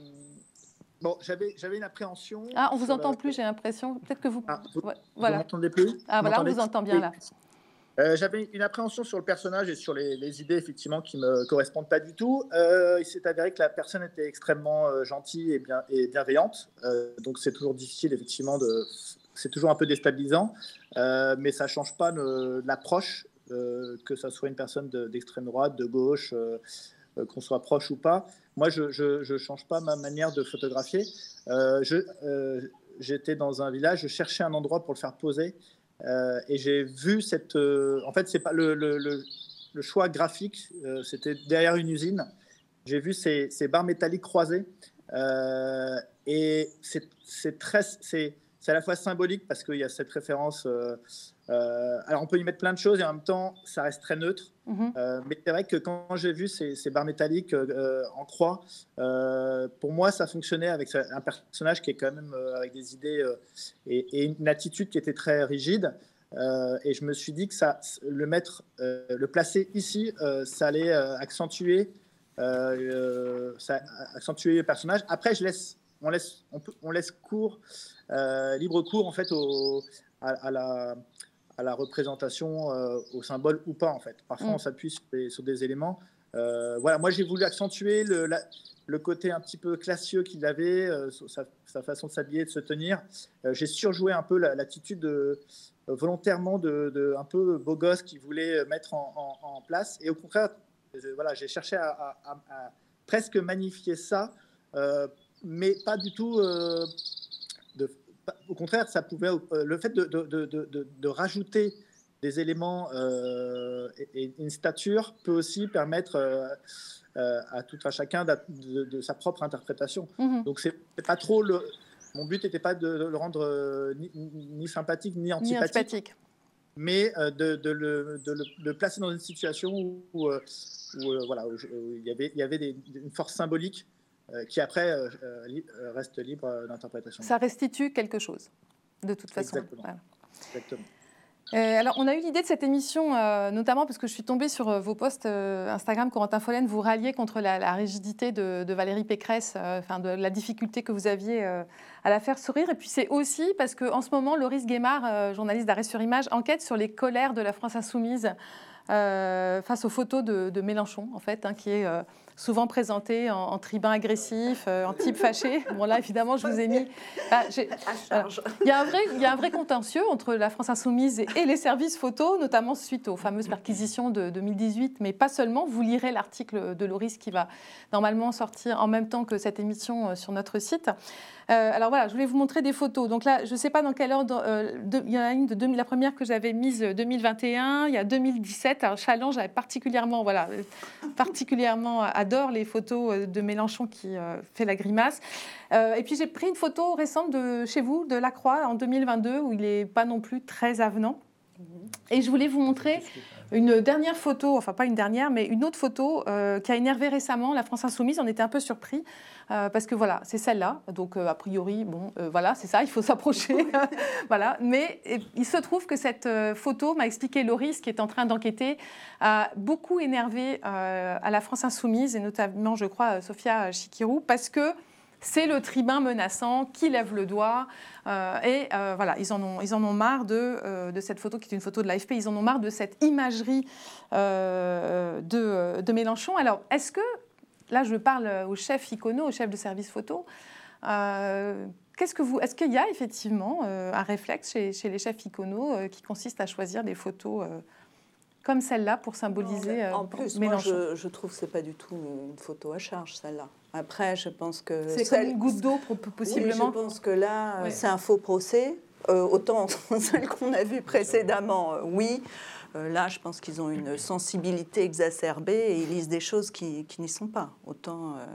S3: bon, j'avais, j'avais une appréhension.
S1: Ah, on vous entend la... plus, j'ai l'impression. Peut-être que vous...
S3: Ah, vous,
S1: ouais, voilà.
S3: vous m'entendez plus?
S1: Ah, voilà, on vous entend bien, là.
S3: Euh, j'avais une appréhension sur le personnage et sur les, les idées effectivement qui ne me correspondent pas du tout. Euh, il s'est avéré que la personne était extrêmement euh, gentille et, bien, et bienveillante. Euh, donc c'est toujours difficile effectivement, de, c'est toujours un peu déstabilisant, euh, mais ça ne change pas de, de l'approche, euh, que ça soit une personne de, d'extrême droite, de gauche, euh, euh, qu'on soit proche ou pas. Moi, je ne change pas ma manière de photographier. Euh, je, euh, j'étais dans un village, je cherchais un endroit pour le faire poser. Euh, et j'ai vu cette. Euh, en fait, c'est pas le, le, le, le choix graphique. Euh, c'était derrière une usine. J'ai vu ces, ces barres métalliques croisées. Euh, et c'est, c'est très. C'est, c'est à la fois symbolique parce qu'il y a cette référence. Euh, euh, alors, on peut y mettre plein de choses et en même temps, ça reste très neutre. Mm-hmm. Euh, mais c'est vrai que quand j'ai vu ces, ces barres métalliques euh, en croix, euh, pour moi, ça fonctionnait avec un personnage qui est quand même euh, avec des idées euh, et, et une attitude qui était très rigide. Euh, et je me suis dit que ça, le mettre, euh, le placer ici, euh, ça allait euh, accentuer, euh, ça accentuer le personnage. Après, je laisse, on laisse, on peut, on laisse cours, euh, libre cours en fait au, à, à la à la représentation, euh, au symbole ou pas en fait. Parfois, mmh. on s'appuie sur des, sur des éléments. Euh, voilà, moi, j'ai voulu accentuer le, la, le côté un petit peu classieux qu'il avait, euh, sa, sa façon de s'habiller, de se tenir. Euh, j'ai surjoué un peu la, l'attitude de, euh, volontairement de, de un peu beau gosse qu'il voulait mettre en, en, en place. Et au contraire, je, voilà, j'ai cherché à, à, à, à presque magnifier ça, euh, mais pas du tout euh, de... Au contraire, ça pouvait, euh, le fait de, de, de, de, de rajouter des éléments euh, et, et une stature peut aussi permettre euh, euh, à tout un chacun de, de, de sa propre interprétation. Mm-hmm. Donc, c'est, c'est pas trop le, mon but n'était pas de, de le rendre euh, ni, ni sympathique ni antipathique,
S1: ni antipathique.
S3: mais euh, de, de, le, de, le, de le placer dans une situation où, où, euh, où, euh, voilà, où, où il y avait, il y avait des, une force symbolique Euh, qui après euh, euh, reste libre d'interprétation.
S1: Ça restitue quelque chose, de toute façon.
S3: Exactement. Voilà. Exactement.
S1: Euh, alors, on a eu l'idée de cette émission, euh, notamment parce que je suis tombée sur euh, vos posts euh, Instagram, Corentin Follen, vous ralliez contre la, la rigidité de, de Valérie Pécresse, euh, enfin de la difficulté que vous aviez euh, à la faire sourire. Et puis c'est aussi parce qu'en ce moment, Loris Guémard, euh, journaliste d'Arrêt sur Image, enquête sur les colères de la France insoumise euh, face aux photos de, de Mélenchon, en fait, hein, qui est euh, souvent présenté en, en tribun agressif, euh, en type fâché. Bon là, évidemment, je vous ai mis... Ah, j'ai, voilà. Il y a un vrai, il y a un vrai contentieux entre la France insoumise et, et les services photos, notamment suite aux fameuses perquisitions de deux mille dix-huit, mais pas seulement. Vous lirez l'article de Loris qui va normalement sortir en même temps que cette émission sur notre site. Euh, alors voilà, je voulais vous montrer des photos. Donc là, je ne sais pas dans quelle ordre. Euh, de, il y en a une de deux mille, la première que j'avais mise deux mille vingt et un, il y a deux mille dix-sept. Alors Challenge, j'avais particulièrement, voilà, particulièrement adore les photos de Mélenchon qui euh, fait la grimace. Euh, et puis j'ai pris une photo récente de chez vous, de Lacroix, en deux mille vingt-deux, où il n'est pas non plus très avenant. Et je voulais vous montrer une dernière photo, enfin pas une dernière, mais une autre photo euh, qui a énervé récemment la France Insoumise. On était un peu surpris euh, parce que voilà, c'est celle-là. Donc euh, a priori, bon, euh, voilà, c'est ça, il faut s'approcher. Voilà. Mais et, il se trouve que cette euh, photo, m'a expliqué Loris, qui est en train d'enquêter, a beaucoup énervé euh, à la France Insoumise et notamment, je crois, Sophia Chikirou, parce que c'est le tribun menaçant qui lève le doigt. Euh, et euh, voilà, ils en ont, ils en ont marre de, euh, de cette photo qui est une photo de l'A F P. Ils en ont marre de cette imagerie euh, de, de Mélenchon. Alors, est-ce que, là je parle au chef Icono, au chef de service photo, euh, qu'est-ce que vous, est-ce qu'il y a effectivement euh, un réflexe chez, chez les chefs Icono euh, qui consiste à choisir des photos euh, comme celle-là pour symboliser
S5: En
S1: euh,
S5: plus, moi,
S1: Mélenchon.
S5: je, je trouve que ce n'est pas du tout une photo à charge, celle-là. Après, je pense que...
S1: C'est
S5: celle...
S1: comme une goutte d'eau, possiblement.
S5: Oui, je pense que là,
S1: Oui.
S5: c'est un faux procès. Euh, autant celle qu'on a vue précédemment, euh, oui. Euh, là, je pense qu'ils ont une sensibilité exacerbée et ils lisent des choses qui, qui n'y sont pas. Autant... Euh...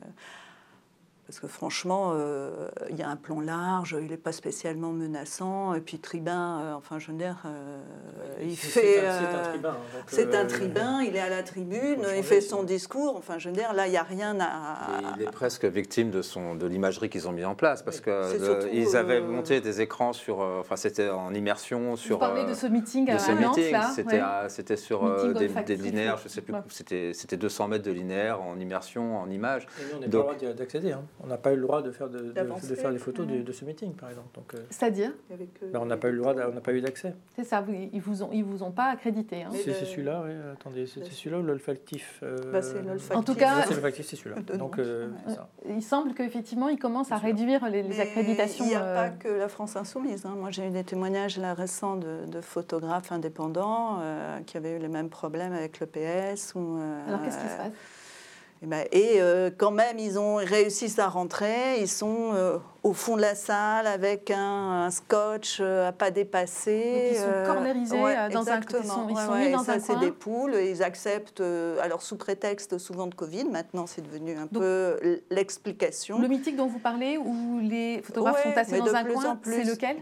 S5: Parce que franchement, euh, il y a un plan large, il n'est pas spécialement menaçant. Et puis tribun, euh, enfin je veux dire, euh, il
S4: C'est-
S5: fait...
S4: c'est un- c'est un
S5: euh,
S4: tribun, donc,
S5: C'est
S4: euh,
S5: un tribun, il est à la tribune,
S4: faut changer,
S5: il fait
S4: ça.
S5: son discours. Enfin je veux dire, là, il n'y a rien à...
S2: Il est presque victime de, son, de l'imagerie qu'ils ont mis en place parce
S5: C'est
S2: que
S5: surtout,
S2: ils avaient
S5: euh,
S2: monté des écrans sur, euh, enfin c'était en immersion sur.
S1: Vous parlez
S2: euh,
S1: de ce meeting
S2: de
S1: à
S2: ce
S1: Nantes,
S2: meeting,
S1: là
S2: c'était
S1: ouais.
S2: à- c'était sur euh,
S1: Meeting
S2: des, des
S1: olfactif,
S2: linéaires,
S1: ouais.
S2: je sais plus,
S1: Ouais.
S2: c'était c'était deux cents mètres de linéaire en immersion, en images.
S4: Et nous, on n'a pas
S2: Donc-
S4: le droit d'y- d'accéder. Hein. On n'a pas eu le droit de faire, de, de,
S5: D'avancer.
S4: de faire des photos de,
S1: Ouais.
S4: de ce meeting, par exemple. Donc, euh,
S1: C'est-à-dire,
S5: Avec, euh,
S4: ben, on n'a pas eu le droit, d'a- on n'a pas eu d'accès.
S1: c'est ça, vous, ils vous ont, ils vous ont pas accrédité. Hein.
S5: Mais
S4: C'est
S5: le-
S4: c'est celui-là, oui. Attendez, c'est
S5: le-
S4: c'est celui-là ou l'olfactif euh,
S5: Bah, c'est l'olfactif.
S1: En tout cas-
S4: ouais, c'est l'olfactif, c'est celui-là.
S5: De
S4: Donc,
S5: nom.
S4: euh,
S5: Ouais.
S4: c'est ça.
S1: Il semble qu'effectivement, ils commencent à
S4: C'est sûr.
S1: réduire les, les
S5: Mais
S1: accréditations.
S5: Il n'y a
S1: euh,
S5: pas que la France Insoumise. hein. Moi, j'ai eu des témoignages là, récents de, de photographes indépendants euh, qui avaient eu les mêmes problèmes avec l'E P S. Ou, euh,
S1: Alors qu'est-ce qui se passe?
S5: Et, ben, et euh, quand même, ils ont réussi à rentrer. Ils sont euh, au fond de la salle avec un, un scotch euh, à pas dépasser.
S1: Donc, ils sont
S5: euh,
S1: cornérisés, euh, dans un- ils sont-
S5: exactement.
S1: ils
S5: Ouais,
S1: sont
S5: ouais,
S1: mis
S5: et
S1: dans
S5: ça,
S1: un
S5: c'est
S1: coin.
S5: des poules. Ils acceptent, euh, alors sous prétexte souvent de Covid. Maintenant, c'est devenu un
S1: Donc,
S5: peu l'explication.
S1: Le meeting dont vous parlez, où les photographes
S5: Ouais,
S1: sont tassés
S5: mais
S1: dans
S5: de
S1: un
S5: plus
S1: coin,
S5: en plus.
S1: c'est lequel?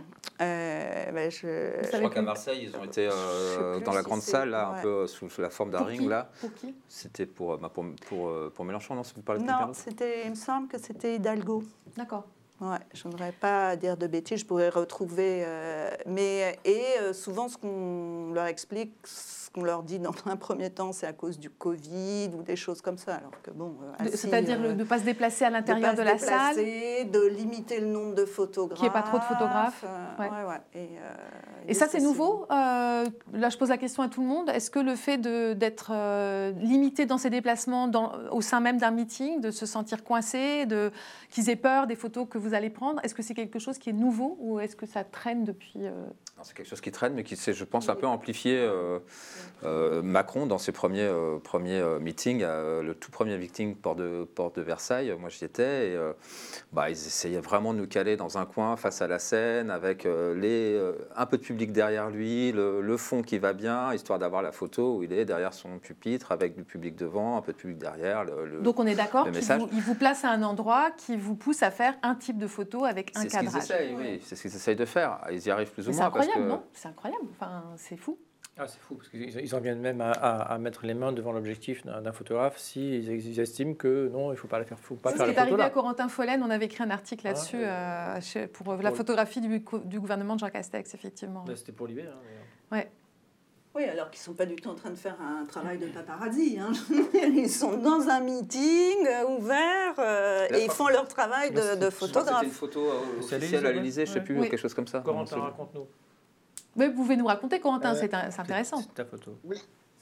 S5: Euh, ben, je...
S1: Vous
S2: Je
S1: savez
S2: crois
S1: plus.
S2: qu'à Marseille, ils ont été euh,
S5: Je sais plus
S2: dans la
S5: si
S2: grande
S5: c'est-
S2: salle, là, un
S5: ouais.
S2: peu sous, sous la forme d'un
S1: Pour
S2: ring,
S1: qui
S2: là.
S1: Pour qui?
S2: C'était pour, euh, bah, pour, pour, euh, pour Mélenchon, non? Vous parlez de
S5: Non,
S2: quelqu'un d'autre
S5: c'était, il me semble que c'était Hidalgo.
S1: D'accord.
S5: Ouais, je ne voudrais pas dire de bêtises, je pourrais retrouver. euh, mais, et euh, souvent, ce qu'on leur explique, ce qu'on leur dit dans un premier temps, c'est à cause du Covid ou des choses comme ça. Alors que bon, euh,
S1: De-
S5: assis,
S1: C'est-à-dire
S5: euh,
S1: le- de ne pas se déplacer à
S5: de
S1: l'intérieur
S5: pas
S1: de
S5: se
S1: la salle.
S5: déplacer, de limiter le nombre de photographes.
S1: Qu'il y ait pas trop de photographes.
S5: euh,
S1: Ouais.
S5: ouais, ouais. Et, euh,
S1: Et ça, c'est
S5: c'est-
S1: nouveau. Euh, là, je pose la question à tout le monde. Est-ce que le fait de- d'être euh, limité dans ses déplacements dans- au sein même d'un meeting, de se sentir coincé, de, qu'ils aient peur des photos que vous allez prendre, est-ce que c'est quelque chose qui est nouveau ou est-ce que ça traîne depuis euh,
S2: Non, c'est quelque chose qui traîne, mais qui s'est, je pense, un peu amplifié. euh, euh, Macron, dans ses premiers, euh, premiers euh, meetings, euh, le tout premier meeting porte de, porte de Versailles, moi j'y étais, et euh, bah, ils essayaient vraiment de nous caler dans un coin face à la scène, avec euh, les, euh, un peu de public derrière lui, le, le fond qui va bien, histoire d'avoir la photo où il est derrière son pupitre, avec du public devant, un peu de public derrière. Le, le-
S1: Donc on est d'accord
S2: le
S1: qu'il
S2: message.
S1: vous, il vous place à un endroit qui vous pousse à faire un type de photo avec un
S2: c'est ce qu'ils
S1: cadrage.
S2: essayent, oui, c'est ce qu'ils essayent de faire. Ils y arrivent plus
S1: Mais
S2: ou
S1: c'est
S2: moins. parce
S1: incroyable,
S2: que...
S1: non? C'est incroyable. Enfin, c'est fou.
S4: Ah, c'est fou, parce qu'ils ils en viennent même à, à- à mettre les mains devant l'objectif d'un d'un photographe s'ils ils estiment que non, il ne faut pas, la faire, faut pas
S1: C'est ce
S4: faire
S1: qui
S4: les
S1: est arrivé
S4: photos
S1: à
S4: là.
S1: Corentin Follen. On avait écrit un article
S4: Ah,
S1: là-dessus
S4: ouais.
S1: euh, chez- pour la
S4: Pour-
S1: photographie du, co- du gouvernement de Jean Castex, effectivement.
S4: Là, C'était pour Libé. Hein, mais-
S5: Oui, alors qu'ils ne sont pas du tout en train de faire un travail de paparazzi. Hein. Ils sont dans un meeting euh, ouvert euh,
S2: Là,
S5: et ils font leur travail
S4: Là,
S5: de,
S4: c'était-
S5: de
S2: Je crois que
S5: photographe.
S2: C'était une photo euh,
S4: C'est à
S2: officielle à
S4: l'Élysée,
S2: l'Élysée, je ne sais
S4: ouais.
S2: plus,
S1: Oui.
S2: quelque chose comme ça.
S4: Corentin,
S2: Non,
S4: raconte-nous.
S1: Mais vous pouvez nous raconter, Corentin,
S3: Euh,
S1: c'est un- c'est intéressant.
S4: C'est ta photo.
S3: Oui,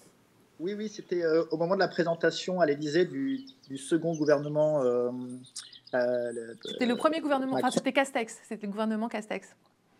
S3: oui, oui c'était euh, au moment de la présentation à l'Élysée du, du second gouvernement. euh, euh, le-
S1: C'était le premier gouvernement, enfin
S3: Macron.
S1: c'était Castex, c'était le gouvernement Castex.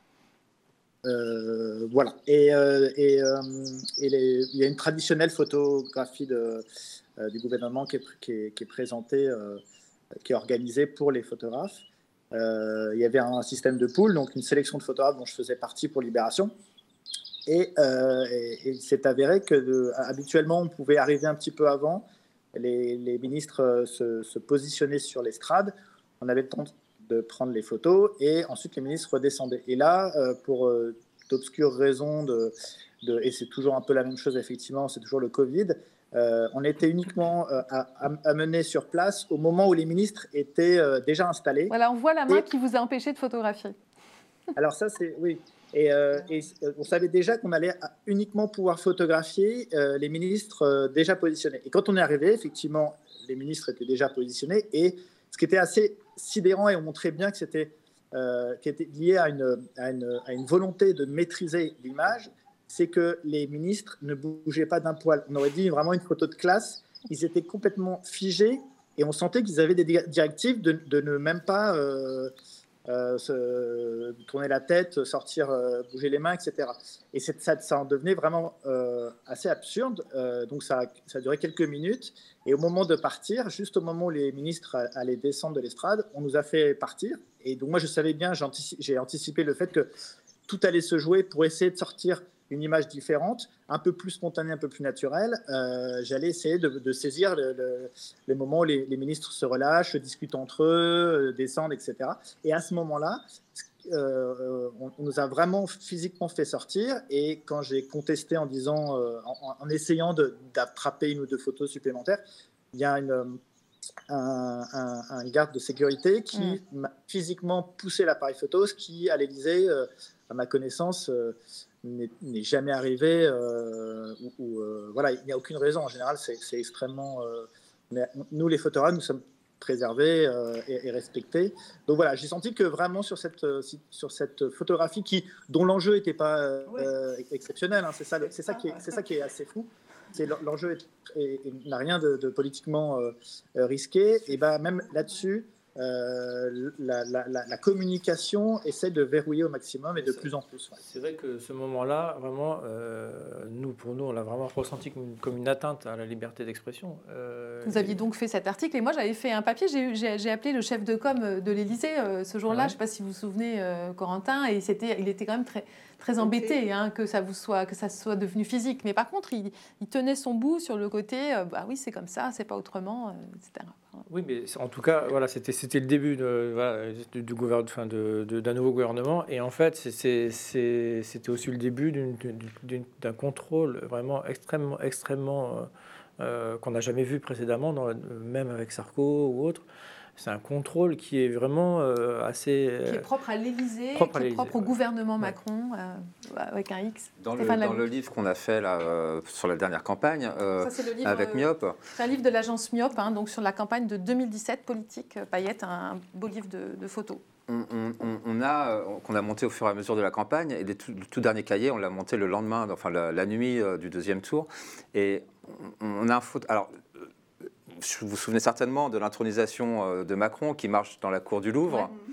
S3: Euh, voilà. Et, euh, et, euh, et les- il y a une traditionnelle photographie de, euh, du gouvernement qui est, pr- qui est, qui est présentée, euh, qui est organisée pour les photographes. Euh, il y avait un système de pool, donc une sélection de photographes dont je faisais partie pour Libération. Et, euh, et, et il s'est avéré que de, habituellement, on pouvait arriver un petit peu avant. Les, les ministres euh, se, se positionnaient sur l'estrade. On avait le temps de prendre les photos et ensuite les ministres redescendaient. Et là, euh, pour euh, d'obscures raisons, de, de, et c'est toujours un peu la même chose, effectivement, c'est toujours le Covid, euh, on était uniquement euh, à- à- amenés sur place au moment où les ministres étaient euh, déjà installés.
S1: Voilà, on voit la main
S3: Et-
S1: qui vous a empêché de photographier.
S3: Alors ça, c'est... Oui. Et, euh, et euh, on savait déjà qu'on allait uniquement pouvoir photographier euh, les ministres euh, déjà positionnés. Et quand on est arrivé, effectivement, les ministres étaient déjà positionnés. Et ce qui était assez sidérant, et on montrait bien que c'était euh, qui était lié à une, à, une, à une volonté de maîtriser l'image, c'est que les ministres ne bougeaient pas d'un poil. On aurait dit vraiment une photo de classe. Ils étaient complètement figés et on sentait qu'ils avaient des directives de, de ne même pas... Euh, euh, se, tourner la tête, sortir, euh, bouger les mains, et cetera. Et ça, ça en devenait vraiment euh, assez absurde. Euh, donc ça, ça a duré quelques minutes. Et au moment de partir, juste au moment où les ministres allaient descendre de l'estrade, on nous a fait partir. Et donc moi, je savais bien, j'ai anticipé, j'ai anticipé le fait que tout allait se jouer pour essayer de sortir une image différente, un peu plus spontanée, un peu plus naturelle. Euh, j'allais essayer de, de saisir le, le, les moments où les, les ministres se relâchent, discutent entre eux, descendent, et cetera. Et à ce moment-là, euh, on, on nous a vraiment physiquement fait sortir. Et quand j'ai contesté en disant, euh, en, en essayant de, d'attraper une ou deux photos supplémentaires, il y a une, un, un, un garde de sécurité qui mmh. m'a physiquement poussé l'appareil photo, ce qui, à l'Élysée, euh, à ma connaissance, euh, n'est, n'est jamais arrivé. Euh, ou, ou, euh, voilà, il n'y a aucune raison. En général, c'est, c'est extrêmement. Euh, mais nous, les photographes, nous sommes préservés euh, et, et respectés. Donc voilà, j'ai senti que vraiment sur cette, sur cette photographie qui, dont l'enjeu n'était pas euh, oui. euh, exceptionnel, hein, c'est ça, c'est ça qui est, c'est ça qui est assez fou. C'est l'enjeu est, est, est, n'a rien de, de politiquement euh, risqué. Et ben même là-dessus. Euh, la, la, la, la communication essaie de verrouiller au maximum et de c'est, plus en plus. Ouais.
S4: C'est vrai que ce moment-là, vraiment, euh, nous, pour nous, on l'a vraiment ressenti comme une, comme une atteinte à la liberté d'expression. Euh,
S1: Vous aviez donc fait cet article et moi j'avais fait un papier, j'ai, j'ai, j'ai appelé le chef de com de l'Élysée euh, ce jour-là, ouais. Je ne sais pas si vous vous souvenez, euh, Corentin, et c'était, il était quand même très, très embêté okay. hein, que, ça vous soit, que ça soit devenu physique. Mais par contre, il, il tenait son bout sur le côté, euh, bah oui, c'est comme ça, c'est pas autrement, euh, et cetera.
S4: Oui, mais en tout cas, voilà, c'était, c'était le début de, voilà, du, du gouverne, enfin de, de, d'un nouveau gouvernement. Et en fait, c'est, c'est, c'est, c'était aussi le début d'une, d'une, d'un contrôle vraiment extrêmement, extrêmement euh, qu'on n'a jamais vu précédemment, dans, même avec Sarko ou autre. C'est un contrôle qui est vraiment euh, assez...
S1: Qui est propre à l'Élysée,
S4: propre
S1: qui
S4: à
S1: est
S4: l'Élysée,
S1: propre au
S4: ouais.
S1: gouvernement Macron, euh, avec un X.
S2: Dans, le, dans le livre qu'on a fait là, euh, sur la dernière campagne, euh,
S1: Ça, c'est le livre,
S2: avec Myope.
S1: Euh, c'est un livre de l'agence Myope, hein, donc sur la campagne de deux mille dix-sept, politique, Payette, un beau livre de, de photos.
S2: On, on, on a, qu'on a monté au fur et à mesure de la campagne, et les tout, le tout dernier cahier, on l'a monté le lendemain, enfin la, la nuit euh, du deuxième tour. Et on, on a un photo... Alors, vous vous souvenez certainement de l'intronisation de Macron qui marche dans la cour du Louvre. Ouais.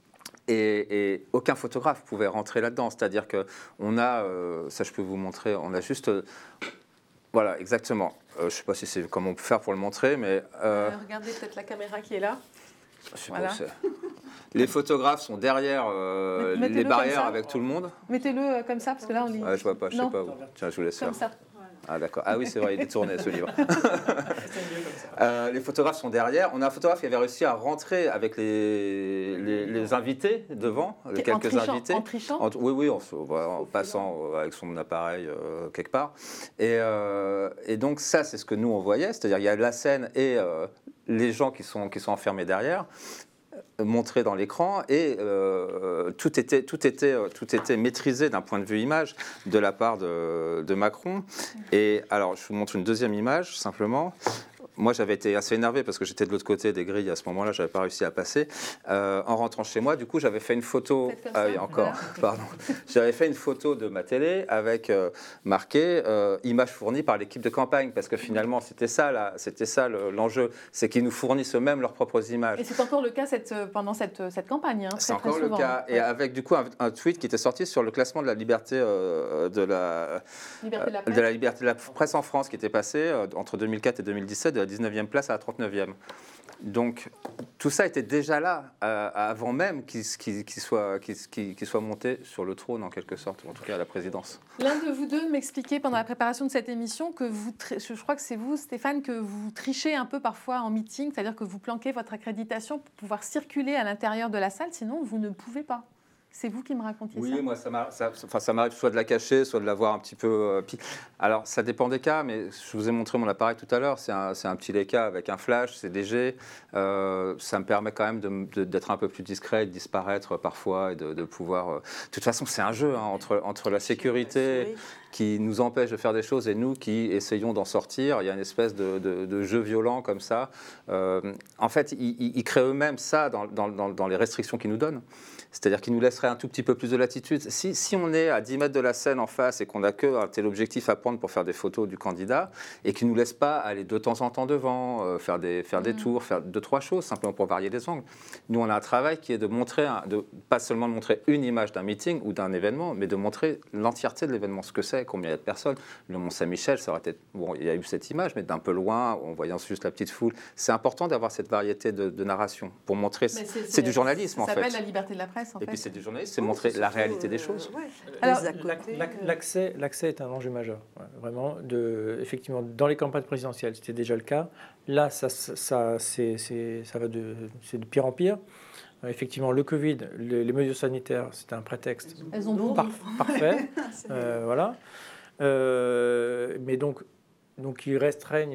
S2: Et, et aucun photographe pouvait rentrer là-dedans. C'est-à-dire qu'on a, euh, ça je peux vous montrer, on a juste... Euh, voilà, exactement. Euh, je ne sais pas si c'est comment on peut faire pour le montrer, mais...
S1: Euh, regardez peut-être la caméra qui est là.
S2: Je sais voilà. pas où c'est. Les photographes sont derrière euh, les barrières avec tout le monde.
S1: Mettez-le comme ça, parce que là, on est...
S2: Ouais, je vois pas, je ne sais pas où. Tiens, je vous laisse
S1: comme
S2: faire.
S1: Ça.
S2: Ah d'accord. Ah oui, c'est vrai, il est tourné ce livre. euh, les photographes sont derrière. On a un photographe qui avait réussi à rentrer avec les, les, les invités devant, les quelques
S1: en trichant,
S2: invités.
S1: En trichant
S2: en, Oui, oui, en, en passant avec son appareil euh, quelque part. Et, euh, et donc ça, c'est ce que nous on voyait, c'est-à-dire il y a la scène et euh, les gens qui sont qui sont enfermés derrière, montré dans l'écran, et euh, tout, était, tout, était, tout était maîtrisé d'un point de vue image de la part de, de Macron. Et alors, je vous montre une deuxième image, simplement. Moi, j'avais été assez énervé parce que j'étais de l'autre côté des grilles à ce moment-là, je n'avais pas réussi à passer. Euh, en rentrant chez moi, du coup, j'avais fait une photo. Ah oui, encore, voilà. Pardon. J'avais fait une photo de ma télé avec euh, marqué euh, image fournie par l'équipe de campagne, parce que finalement, c'était ça, là, c'était ça le, l'enjeu, c'est qu'ils nous fournissent eux-mêmes leurs propres images.
S1: Et c'est encore le cas cette, pendant cette, cette campagne. Hein,
S2: c'est
S1: très,
S2: encore
S1: très
S2: le cas. Et ouais. avec du coup un, un tweet qui était sorti sur le classement de la liberté euh, de la
S1: liberté de la presse.
S2: de la liberté de la presse en France, qui était passé euh, entre deux mille quatre et deux mille dix-sept de la dix-neuvième place à la trente-neuvième. Donc tout ça était déjà là euh, avant même qu'il, qu'il, qu'il, soit, qu'il, qu'il soit monté sur le trône en quelque sorte, ou en tout cas à la présidence.
S1: L'un de vous deux m'expliquait pendant la préparation de cette émission que vous, je crois que c'est vous Stéphane, que vous trichez un peu parfois en meeting, c'est-à-dire que vous planquez votre accréditation pour pouvoir circuler à l'intérieur de la salle, sinon vous ne pouvez pas. C'est vous qui me racontiez
S2: oui,
S1: ça.
S2: Oui, moi, ça, m'a, ça, enfin, ça m'arrive soit de la cacher, soit de la voir un petit peu... Euh, pi... Alors, ça dépend des cas, mais je vous ai montré mon appareil tout à l'heure. C'est un, c'est un petit Leica avec un flash, c'est léger. Euh, ça me permet quand même de, de, d'être un peu plus discret, de disparaître parfois et de, de pouvoir... Euh... De toute façon, c'est un jeu hein, entre, entre la sécurité qui nous empêche de faire des choses et nous qui essayons d'en sortir. Il y a une espèce de, de, de jeu violent comme ça. Euh, en fait, ils, ils créent eux-mêmes ça dans, dans, dans, dans les restrictions qu'ils nous donnent. C'est-à-dire qu'ils nous laissent laisserait un tout petit peu plus de latitude. Si, si on est à dix mètres de la scène en face et qu'on n'a qu'un tel objectif à prendre pour faire des photos du candidat et qu'il ne nous laisse pas aller de temps en temps devant, euh, faire, des, faire mmh. des tours, faire deux, trois choses, simplement pour varier les angles. Nous, on a un travail qui est de montrer, un, de, pas seulement de montrer une image d'un meeting ou d'un événement, mais de montrer l'entièreté de l'événement, ce que c'est, combien il y a de personnes. Le Mont-Saint-Michel, ça aurait été, bon, il y a eu cette image, mais d'un peu loin, en voyant juste la petite foule. C'est important d'avoir cette variété de, de narration pour montrer. C'est, c'est, c'est du journalisme, en fait.
S1: Ça s'appelle la liberté de la presse, en
S2: et
S1: fait.
S2: puis c'est du journalisme, c'est montrer la réalité des choses.
S5: Euh, ouais.
S1: Alors,
S4: l'accès, l'accès est un enjeu majeur, ouais, vraiment. De, effectivement, dans les campagnes présidentielles, c'était déjà le cas. Là, ça, ça, c'est, c'est, ça va de, c'est de pire en pire. Euh, effectivement, le Covid, les, les mesures sanitaires, c'était un prétexte
S1: Elles ont bon.
S4: par, parfait. euh, voilà. Euh, mais donc, donc, ils restreignent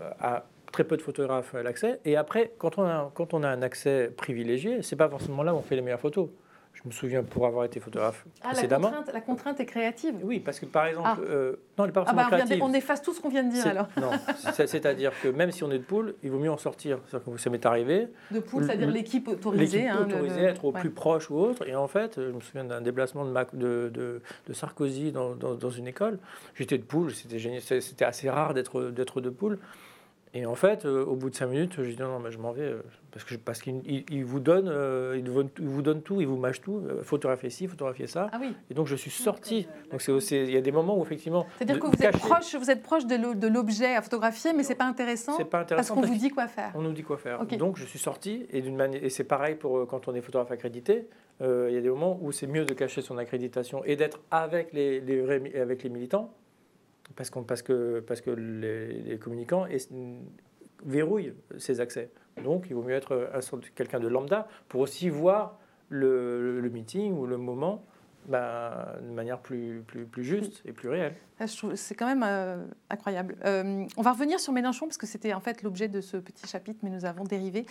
S4: à très peu de photographes l'accès. Et après, quand on a, quand on a un accès privilégié, c'est pas forcément là où on fait les meilleures photos. Je me souviens pour avoir été photographe
S1: ah,
S4: précédemment.
S1: La contrainte, la contrainte est créative.
S4: Oui, parce que par exemple,
S1: ah.
S4: euh, non, elle n'est pas
S1: ah
S4: forcément
S1: bah,
S4: créative.
S1: On efface tout ce qu'on vient de dire
S4: c'est,
S1: alors.
S4: Non, c'est, c'est-à-dire que même si on est de poule, il vaut mieux en sortir. C'est-à-dire que ça m'est arrivé.
S1: De poule, c'est-à-dire l'équipe autorisée.
S4: L'équipe
S1: hein,
S4: autorisée,
S1: le...
S4: être au
S1: ouais.
S4: plus proche ou autre. Et en fait, je me souviens d'un déplacement de, Mac, de, de, de Sarkozy dans, dans, dans une école. J'étais de poule, c'était génial. C'était assez rare d'être, d'être de poule. Et en fait, euh, au bout de cinq minutes, j'ai dit non, non, mais je m'en vais, euh, parce, que je, parce qu'il il, il vous donne, euh, il, vous, il vous donne tout, il vous mâche tout, euh, photographier ci, photographier ça.
S1: Ah oui.
S4: Et donc je suis sorti. Donc c'est, c'est, il y a des moments où effectivement.
S1: C'est-à-dire que vous cacher, êtes proche, vous êtes proche de, le, de l'objet à photographier, mais c'est pas intéressant.
S4: C'est pas intéressant
S1: parce qu'on vous dit quoi faire.
S4: On nous dit quoi faire.
S1: Okay.
S4: Donc je suis sorti et d'une manière, et c'est pareil pour quand on est photographe accrédité. Euh, il y a des moments où c'est mieux de cacher son accréditation et d'être avec les, les vrais, avec les militants, parce qu'on, parce que, parce que les, les communicants et, verrouille ses accès. Donc, il vaut mieux être un, quelqu'un de lambda pour aussi voir le, le meeting ou le moment ben, de manière plus, plus, plus juste et plus réelle.
S1: Je trouve, c'est quand même euh, incroyable. Euh, on va revenir sur Mélenchon parce que c'était en fait l'objet de ce petit chapitre, mais nous avons dérivé.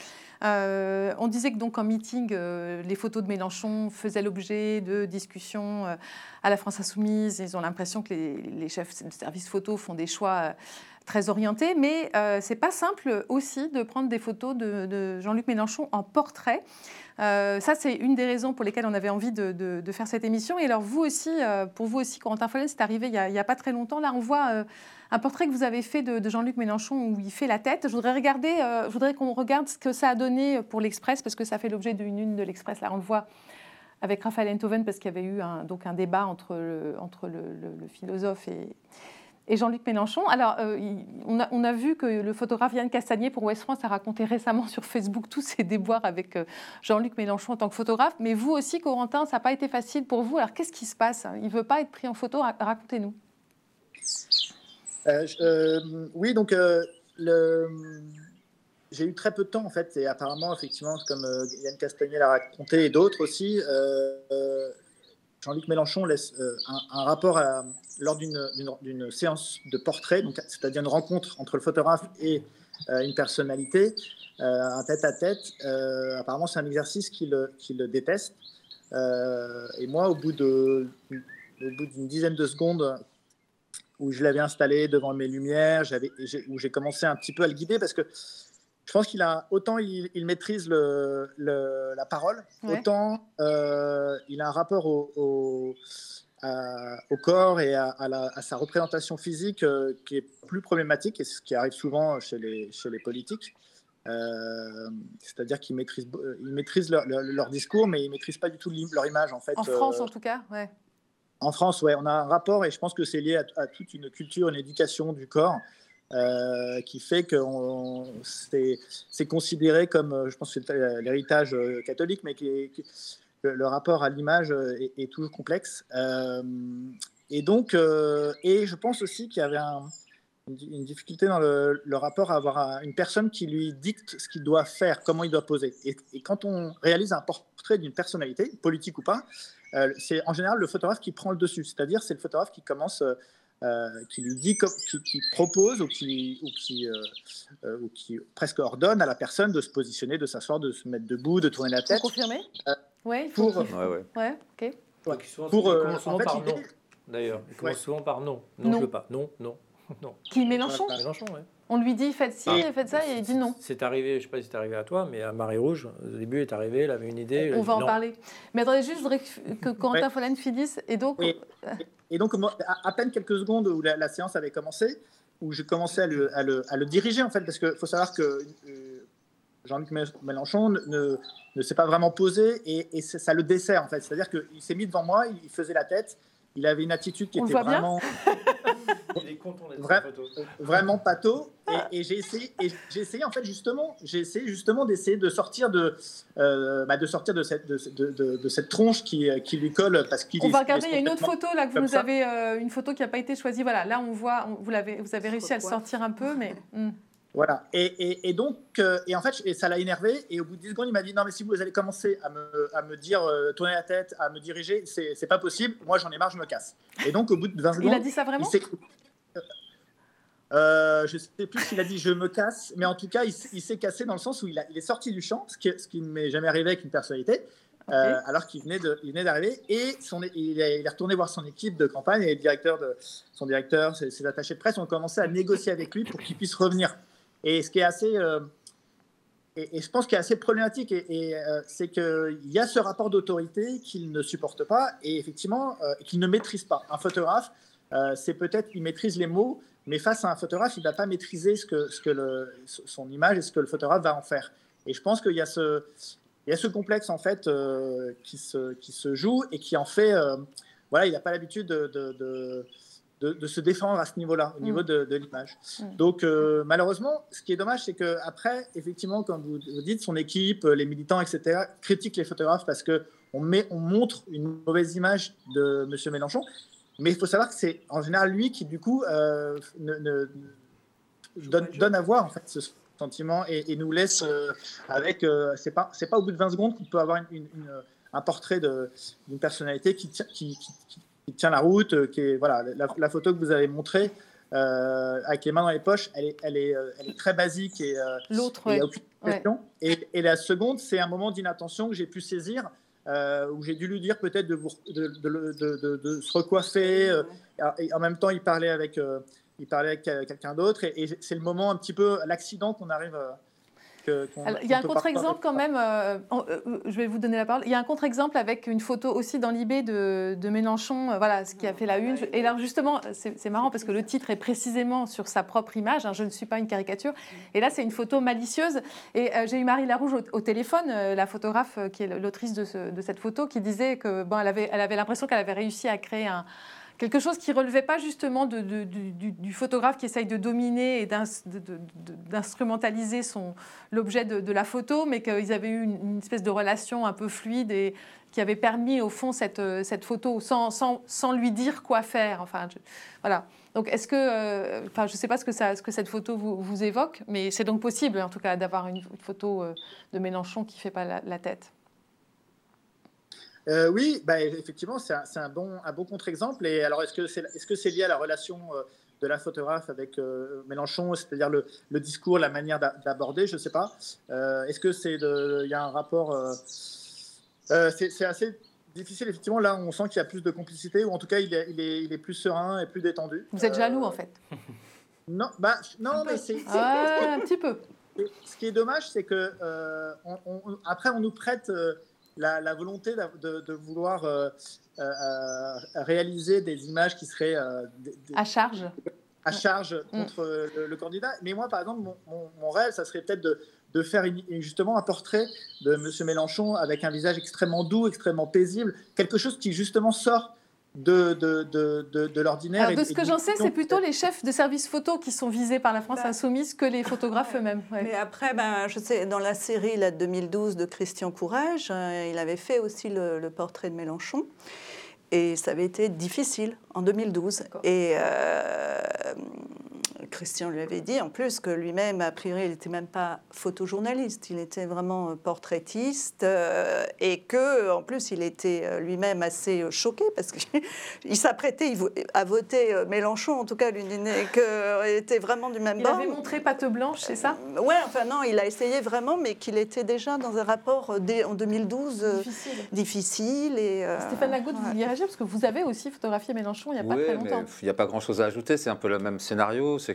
S1: Euh, on disait que donc en meeting, euh, les photos de Mélenchon faisaient l'objet de discussions euh, à la France Insoumise. Ils ont l'impression que les, les chefs de service photo font des choix euh, très orientés, mais euh, c'est pas simple aussi de prendre des photos de, de Jean-Luc Mélenchon en portrait. Euh, ça, c'est une des raisons pour lesquelles on avait envie de, de, de faire cette émission. Et alors, vous aussi, euh, pour vous aussi, Corentin Follen, c'est arrivé il n'y a, a pas très longtemps. Là, on voit euh, un portrait que vous avez fait de, de Jean-Luc Mélenchon où il fait la tête. Je voudrais, regarder, euh, je voudrais qu'on regarde ce que ça a donné pour l'Express, parce que ça fait l'objet d'une une de l'Express. Là, on le voit avec Raphaël Enthoven, parce qu'il y avait eu un, donc un débat entre le, entre le, le, le philosophe et... et Jean-Luc Mélenchon. Alors, euh, on, a, on a vu que le photographe Yann Castagnier pour Ouest France a raconté récemment sur Facebook tous ses déboires avec euh, Jean-Luc Mélenchon en tant que photographe. Mais vous aussi, Corentin, ça n'a pas été facile pour vous. Alors, qu'est-ce qui se passe ? Il ne veut pas être pris en photo. Racontez-nous.
S3: Euh, euh, oui, donc, euh, le... j'ai eu très peu de temps, en fait. Et apparemment, effectivement, comme euh, Yann Castagnier l'a raconté et d'autres aussi, euh, euh, Jean-Luc Mélenchon laisse euh, un, un rapport à, lors d'une, d'une, d'une séance de portrait, donc, c'est-à-dire une rencontre entre le photographe et euh, une personnalité, euh, un tête-à-tête. Euh, apparemment, c'est un exercice qu'il, qu'il déteste. Euh, et moi, au bout, de, au bout d'une dizaine de secondes où je l'avais installé devant mes lumières, j'avais, j'ai, où j'ai commencé un petit peu à le guider, parce que je pense qu'il a autant il, il maîtrise le, le, la parole, ouais. autant euh, il a un rapport au, au, à, au corps et à, à, la, à sa représentation physique euh, qui est plus problématique, et c'est ce qui arrive souvent chez les, chez les politiques. Euh, c'est-à-dire qu'ils maîtrisent, ils maîtrisent leur, leur, leur discours, mais ils ne maîtrisent pas du tout leur image. En fait,
S1: en France,
S3: euh,
S1: en tout cas, ouais.
S3: En France, ouais, on a un rapport, et je pense que c'est lié à, à toute une culture, une éducation du corps. Euh, qui fait que on, c'est, c'est considéré comme, je pense que c'est l'héritage catholique, mais qui est, qui, le, le rapport à l'image est, est toujours complexe. Euh, et donc, euh, et je pense aussi qu'il y avait un, une, une difficulté dans le, le rapport à avoir un, une personne qui lui dicte ce qu'il doit faire, comment il doit poser. Et, et quand on réalise un portrait d'une personnalité, politique ou pas, euh, c'est en général le photographe qui prend le dessus. C'est-à-dire, c'est le photographe qui commence... Euh, Euh, qui lui dit, qui, qui propose ou qui, ou, qui, euh, euh, ou qui presque ordonne à la personne de se positionner, de s'asseoir, de se mettre debout, de tourner la tête.
S1: Vous confirmez euh, Oui, il
S3: faut
S1: pour...
S3: qu'il...
S2: Ouais, ouais.
S1: Ouais, ok.
S3: Ouais.
S4: Souvent,
S3: pour,
S4: il
S3: euh,
S4: commence souvent
S3: en fait,
S4: par
S3: l'idée...
S4: non, d'ailleurs. Il commence
S3: ouais.
S4: souvent par non. Non,
S1: non.
S4: je veux pas. Non, non, non.
S1: Qui, Mélenchon ?
S4: Mélenchon, oui.
S1: On lui dit faites ci,
S4: Ah.
S1: faites ça, et il dit non.
S4: C'est arrivé, je ne sais pas si c'est arrivé à toi, mais à Marée Rouge, au début, est arrivé, elle avait une idée.
S1: On va en
S4: non.
S1: parler. Mais attendez, juste, je voudrais que Corentin
S3: Ouais.
S1: Follen finisse. Et donc,
S3: Et, et donc, moi, à, à peine quelques secondes où la, la séance avait commencé, où j'ai commencé à le, à, le, à le diriger, en fait, parce qu'il faut savoir que euh, Jean-Luc Mélenchon ne, ne, ne s'est pas vraiment posé et, et ça le dessert, en fait. C'est-à-dire qu'il s'est mis devant moi, il faisait la tête, il avait une attitude qui
S1: On le
S3: était
S1: voit bien
S3: vraiment...
S4: Il est content d'être
S3: Vra-
S4: en photo.
S3: vraiment pâteau et, et j'ai essayé et j'ai essayé en fait justement j'ai essayé justement d'essayer de sortir de euh, bah, de sortir de cette de, de, de, de cette tronche qui, qui lui colle parce qu'il
S1: on
S3: est-
S1: va regarder, il y a une
S3: est
S1: autre photo là que vous
S3: comme
S1: nous
S3: ça.
S1: avez, euh, une photo qui n'a pas été choisie. Voilà, là on voit, on- vous, l'avez, vous avez réussi à le
S5: Pourquoi
S1: sortir un peu, mais... hmm.
S3: Voilà. Et, et, et donc, euh, et en fait, et ça l'a énervé. Et au bout de dix secondes, il m'a dit non, mais si vous allez commencer à me, à me dire, euh, tourner la tête, à me diriger, c'est, c'est pas possible. Moi, j'en ai marre, je me casse. Et donc, au bout de vingt secondes,
S1: Il a dit ça vraiment?
S3: il s'est- Euh, je sais plus s'il a dit je me casse, mais en tout cas, il, s- il s'est cassé dans le sens où il, a, il est sorti du champ, ce qui, ce qui ne m'est jamais arrivé avec une personnalité, euh,
S1: Ok.
S3: alors qu'il venait, de, il venait d'arriver. Et son, il, est, il est retourné voir son équipe de campagne et le directeur de, son directeur, ses, ses attachés de presse ont commencé à négocier avec lui pour qu'il puisse revenir. Et ce qui est assez, euh, et, et je pense qu'il est assez problématique, et, et, euh, c'est qu'il y a ce rapport d'autorité qu'il ne supporte pas et effectivement euh, qu'il ne maîtrise pas. Un photographe, euh, c'est peut-être il maîtrise les mots, mais face à un photographe, il ne va pas maîtriser ce que, ce que le, son image et ce que le photographe va en faire. Et je pense qu'il y a ce, il y a ce complexe en fait euh, qui, se, qui se joue et qui en fait, euh, voilà, il n'a pas l'habitude de, de, de, de, de se défendre à ce niveau-là, au
S1: Mm.
S3: niveau de, de l'image.
S1: Mm.
S3: Donc euh, malheureusement, ce qui est dommage, c'est qu'après, effectivement, comme vous, vous dites, son équipe, les militants, et cetera, critiquent les photographes parce qu'on met, on montre une mauvaise image de M. Mélenchon. Mais il faut savoir que c'est en général lui qui, du coup, euh, ne, ne- donne, donne à voir en fait, ce sentiment et, et nous laisse euh, avec. Euh, c'est pas, c'est pas au bout de vingt secondes qu'on peut avoir une, une- une- un portrait de, d'une personnalité qui tient, qui, qui- qui- qui tient la route. euh, Qui est, voilà, la, la photo que vous avez montrée euh, avec les mains dans les poches, elle est, elle est, euh, elle est très basique et euh,
S1: L'autre,
S3: il n'y
S1: ouais.
S3: a aucune question. Et, et la seconde, c'est un moment d'inattention que j'ai pu saisir. Euh, où j'ai dû lui dire peut-être de, vous, de, de, de, de, de se recoiffer. Euh, et en même temps, il parlait avec, euh, il parlait avec quelqu'un d'autre. Et, et c'est le moment, un petit peu, l'accident qu'on arrive. Euh, que, qu'on,
S1: Alors, il y a un
S3: qu'on peut
S1: contre-exemple
S3: partager.
S1: quand même, euh, en- euh, je vais vous donner la parole. Il y a un contre-exemple avec une photo aussi dans l'I B de, de Mélenchon, euh, voilà, ce qui a fait la une. Et là, justement, c'est, c'est marrant parce que le titre est précisément sur sa propre image, hein, je ne suis pas une caricature. Et là, c'est une photo malicieuse. Et euh, j'ai eu Marie Larouge au, au téléphone, euh, la photographe euh, qui est l'autrice de, ce- de cette photo, qui disait que bon, elle avait, elle avait l'impression qu'elle avait réussi à créer un quelque chose qui ne relevait pas justement de, de, du, du, du photographe qui essaye de dominer et d'ins, de, de, de, d'instrumentaliser son, l'objet de, de la photo, mais qu'ils avaient eu une, une espèce de relation un peu fluide et qui avait permis au fond cette, cette photo sans, sans, sans lui dire quoi faire. Enfin, je, voilà. Donc est-ce que, euh, enfin, je ne sais pas ce que, ça, ce que cette photo vous, vous évoque, mais c'est donc possible en tout cas d'avoir une photo de Mélenchon qui ne fait pas la, la tête.
S3: Euh, oui, bah, effectivement, c'est un, c'est un bon, un bon contre-exemple. Et alors, est-ce que c'est, est-ce que c'est lié à la relation euh, de la photographe avec euh, Mélenchon, c'est-à-dire le, le discours, la manière d'a- d'aborder, je ne sais pas. Euh, est-ce que c'est, il y a un rapport euh, euh, c'est, c'est assez difficile, effectivement. Là, on sent qu'il y a plus de complicité, ou en tout cas, il est, il est, il est plus serein et plus détendu.
S1: Vous êtes
S3: Euh,
S1: jaloux en fait.
S3: Non, bah, non, mais c'est, c'est-
S1: Ah, un petit peu.
S3: ce qui est dommage, c'est que euh, on, on- après, on nous prête euh, la, la volonté de, de- de vouloir euh, euh, réaliser des images qui seraient euh, des- des-
S1: À charge.
S3: à charge contre le, le candidat. Mais moi, par exemple, mon, mon- mon rêve, ça serait peut-être de, de faire une- justement un portrait de M. Mélenchon avec un visage extrêmement doux, extrêmement paisible, quelque chose qui justement sort de, de, de, de, de l'ordinaire.
S1: Alors, de
S3: et-
S1: ce
S3: et
S1: que
S3: du-
S1: j'en sais, c'est plutôt les chefs de service photo qui sont visés par la France
S5: Bah.
S1: insoumise que les photographes eux-mêmes. Ouais.
S5: Mais après, ben, je sais, dans la série là, de deux mille douze de Christian Courage, euh, il avait fait aussi le, le portrait de Mélenchon. Et ça avait été difficile en deux mille douze.
S1: D'accord.
S5: Et euh, Christian lui avait dit en plus que lui-même, a priori, il n'était même pas photojournaliste, il était vraiment portraitiste euh, et que en plus, il était euh, lui-même assez choqué parce qu'il s'apprêtait à voter Mélenchon, en tout cas, lui disait qu'il était vraiment du même
S1: Il
S5: bord.
S1: avait montré patte blanche, c'est ça?
S5: Euh, Ouais, enfin non, il a essayé vraiment, mais qu'il était déjà dans un rapport euh, dès, en deux mille douze euh,
S1: Difficile.
S5: difficile. Et, euh,
S1: Stéphane Lagoutte, vous
S5: ouais.
S1: vouliez réagir parce que vous avez aussi photographié Mélenchon il n'y a pas
S2: Oui,
S1: très
S2: mais
S1: longtemps.
S2: il n'y a pas grand-chose à ajouter. C'est un peu le même scénario. C'est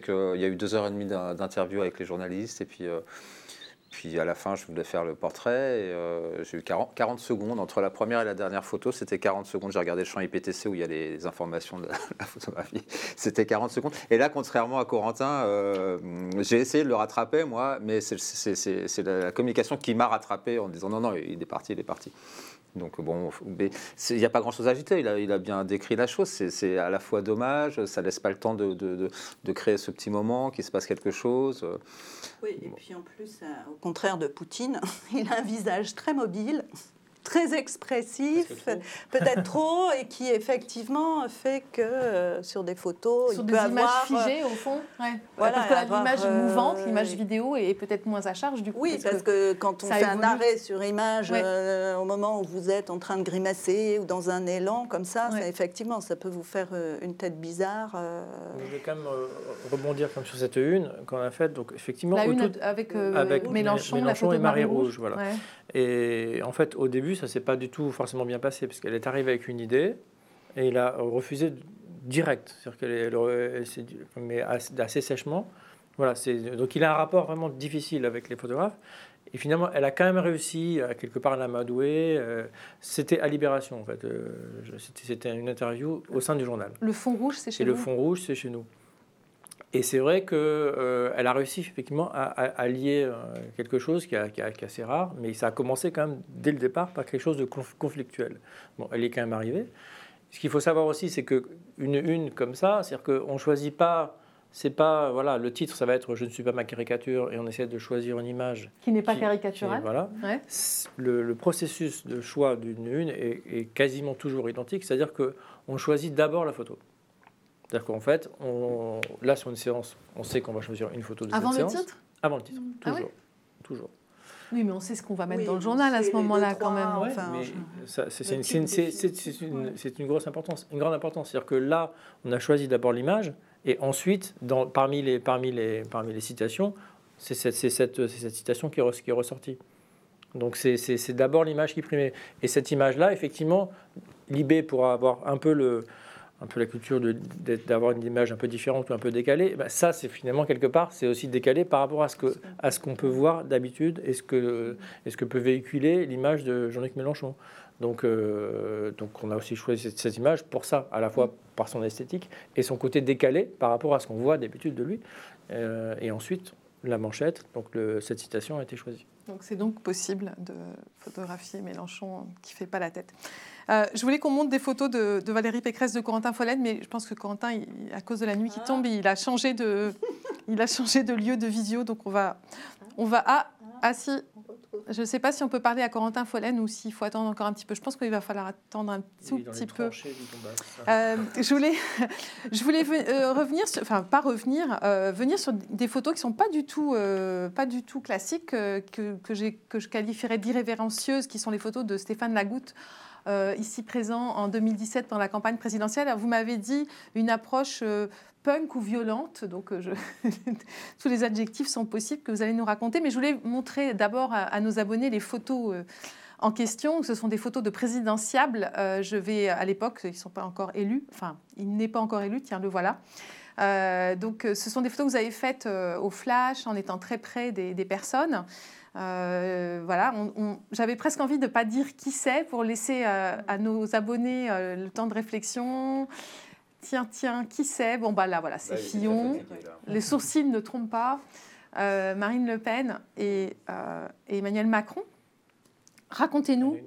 S2: qu'il y a eu deux heures et demie d'interview avec les journalistes, et puis... Euh, Puis à la fin, je voulais faire le portrait. Et, euh, j'ai eu quarante, quarante secondes. Entre la première et la dernière photo, c'était quarante secondes. J'ai regardé le champ I P T C où il y a les, les informations de la, la photographie. C'était quarante secondes. Et là, contrairement à Corentin, euh, j'ai essayé de le rattraper, moi, mais c'est, c'est, c'est, c'est la, la communication qui m'a rattrapé en disant non, non, il est parti, il est parti. Donc bon, il n'y a pas grand-chose à ajouter, il a, il a bien décrit la chose, c'est, c'est à la fois dommage, ça ne laisse pas le temps de, de, de, de créer ce petit moment, qu'il se passe quelque chose.
S5: Oui, et puis en plus, euh, au contraire de Poutine, il a un visage très mobile, très expressif, peut-être trop, et qui effectivement fait que euh, sur des photos,
S1: sur
S5: il
S1: des
S5: peut
S1: images
S5: avoir,
S1: figées au fond, ouais.
S5: Voilà,
S1: parce que
S5: avoir,
S1: l'image
S5: euh,
S1: mouvante, l'image vidéo est peut-être moins à charge du coup.
S5: Oui, parce, parce que, que quand on fait évolue. un arrêt sur image, ouais. euh, au moment où vous êtes en train de grimacer ou dans un élan comme ça, ouais. ça effectivement, ça peut vous faire euh, une tête bizarre. Euh...
S4: Je vais quand même euh, rebondir comme sur cette une qu'on a faite. Donc effectivement,
S1: la une
S4: tout,
S1: avec, euh,
S4: avec
S1: Mélenchon,
S4: Mélenchon
S1: la photo
S4: et Marie-Rouge,
S1: Marie
S4: voilà.
S1: Ouais.
S4: Et en fait, au début, ça ne s'est pas du tout forcément bien passé, parce qu'elle est arrivée avec une idée, et il a refusé direct, c'est-à-dire qu'elle elle, elle, mais assez sèchement. Voilà, c'est, donc il a un rapport vraiment difficile avec les photographes, et finalement, elle a quand même réussi à quelque part à l'amadouer. Euh, c'était à Libération, en fait. Euh, c'était, c'était une interview au sein du journal.
S1: Le fond rouge, c'est chez
S4: et
S1: vous.
S4: Et le fond rouge, c'est chez nous. Et c'est vrai qu'elle euh, a réussi effectivement à, à, à lier euh, quelque chose qui, a, qui, a, qui est assez rare, mais ça a commencé quand même dès le départ par quelque chose de conf- conflictuel. Bon, elle est quand même arrivée. Ce qu'il faut savoir aussi, c'est qu'une une comme ça, c'est-à-dire qu'on ne choisit pas, c'est pas, voilà, le titre, ça va être « Je ne suis pas ma caricature » et on essaie de choisir une image.
S1: Qui n'est pas caricaturale.
S4: Voilà. Ouais. Le, le processus de choix d'une une est, est quasiment toujours identique, c'est-à-dire qu'on choisit d'abord la photo. C'est-à-dire qu'en fait, on, là, sur une séance, on sait qu'on va choisir une photo de
S1: Avant
S4: cette
S1: le
S4: séance.
S1: titre
S4: Avant le titre, toujours.
S1: Ah ouais
S4: toujours.
S1: Oui, mais on sait ce qu'on va mettre
S5: oui,
S1: dans le journal à ce moment-là,
S5: trois,
S1: quand même.
S5: Ouais, enfin,
S4: mais
S5: je...
S4: ça, c'est, c'est, une, c'est, une, c'est, c'est, c'est, une, c'est une grosse importance, une grande importance. C'est-à-dire que là, on a choisi d'abord l'image, et ensuite, dans, parmi, les, parmi, les, parmi les citations, c'est cette, c'est cette, c'est cette citation qui est, qui est ressortie. Donc c'est, c'est, c'est d'abord l'image qui primait. Et cette image-là, effectivement, Libé pourra avoir un peu le... un peu la culture de, d'avoir une image un peu différente ou un peu décalée, ben ça, c'est finalement, quelque part, c'est aussi décalé par rapport à ce, que, à ce qu'on peut voir d'habitude et ce que, et ce que peut véhiculer l'image de Jean-Luc Mélenchon. Donc, euh, donc on a aussi choisi cette, cette image pour ça, à la fois par son esthétique et son côté décalé par rapport à ce qu'on voit d'habitude de lui. Euh, et ensuite, la manchette, donc le, cette citation a été choisie.
S1: Donc c'est donc possible de photographier Mélenchon qui ne fait pas la tête. Euh, je voulais qu'on montre des photos de, de Valérie Pécresse, de Corentin Follen, mais je pense que Corentin, il, à cause de la nuit qui tombe, il a changé de, il a changé de lieu de visio, donc on va, on va ah, ah si, je ne sais pas si on peut parler à Corentin Follen ou s'il faut attendre encore un petit peu. Je pense qu'il va falloir attendre un tout petit peu. Euh, je voulais, je voulais euh, revenir, sur, enfin pas revenir, euh, venir sur des photos qui sont pas du tout, euh, pas du tout classiques, euh, que que, j'ai, que je qualifierais d'irrévérencieuses, qui sont les photos de Stéphane Lagoutte. Euh, ici présent en deux mille dix-sept pendant la campagne présidentielle. Alors, vous m'avez dit une approche euh, punk ou violente, donc euh, je... tous les adjectifs sont possibles que vous allez nous raconter, mais je voulais montrer d'abord à, à nos abonnés les photos euh, en question. Ce sont des photos de présidentiables. Euh, je vais, à l'époque, ils ne sont pas encore élus, enfin, il n'est pas encore élu, tiens, le voilà. Euh, donc, ce sont des photos que vous avez faites euh, au flash, en étant très près des, des personnes. Euh, voilà, on, on, j'avais presque envie de ne pas dire qui c'est pour laisser euh, à nos abonnés euh, le temps de réflexion. Tiens, tiens, qui c'est ? Bon, bah là, voilà, c'est là, Fillon. Les sourcils ne trompent pas. Euh, Marine Le Pen et, euh, et Emmanuel Macron. Racontez-nous.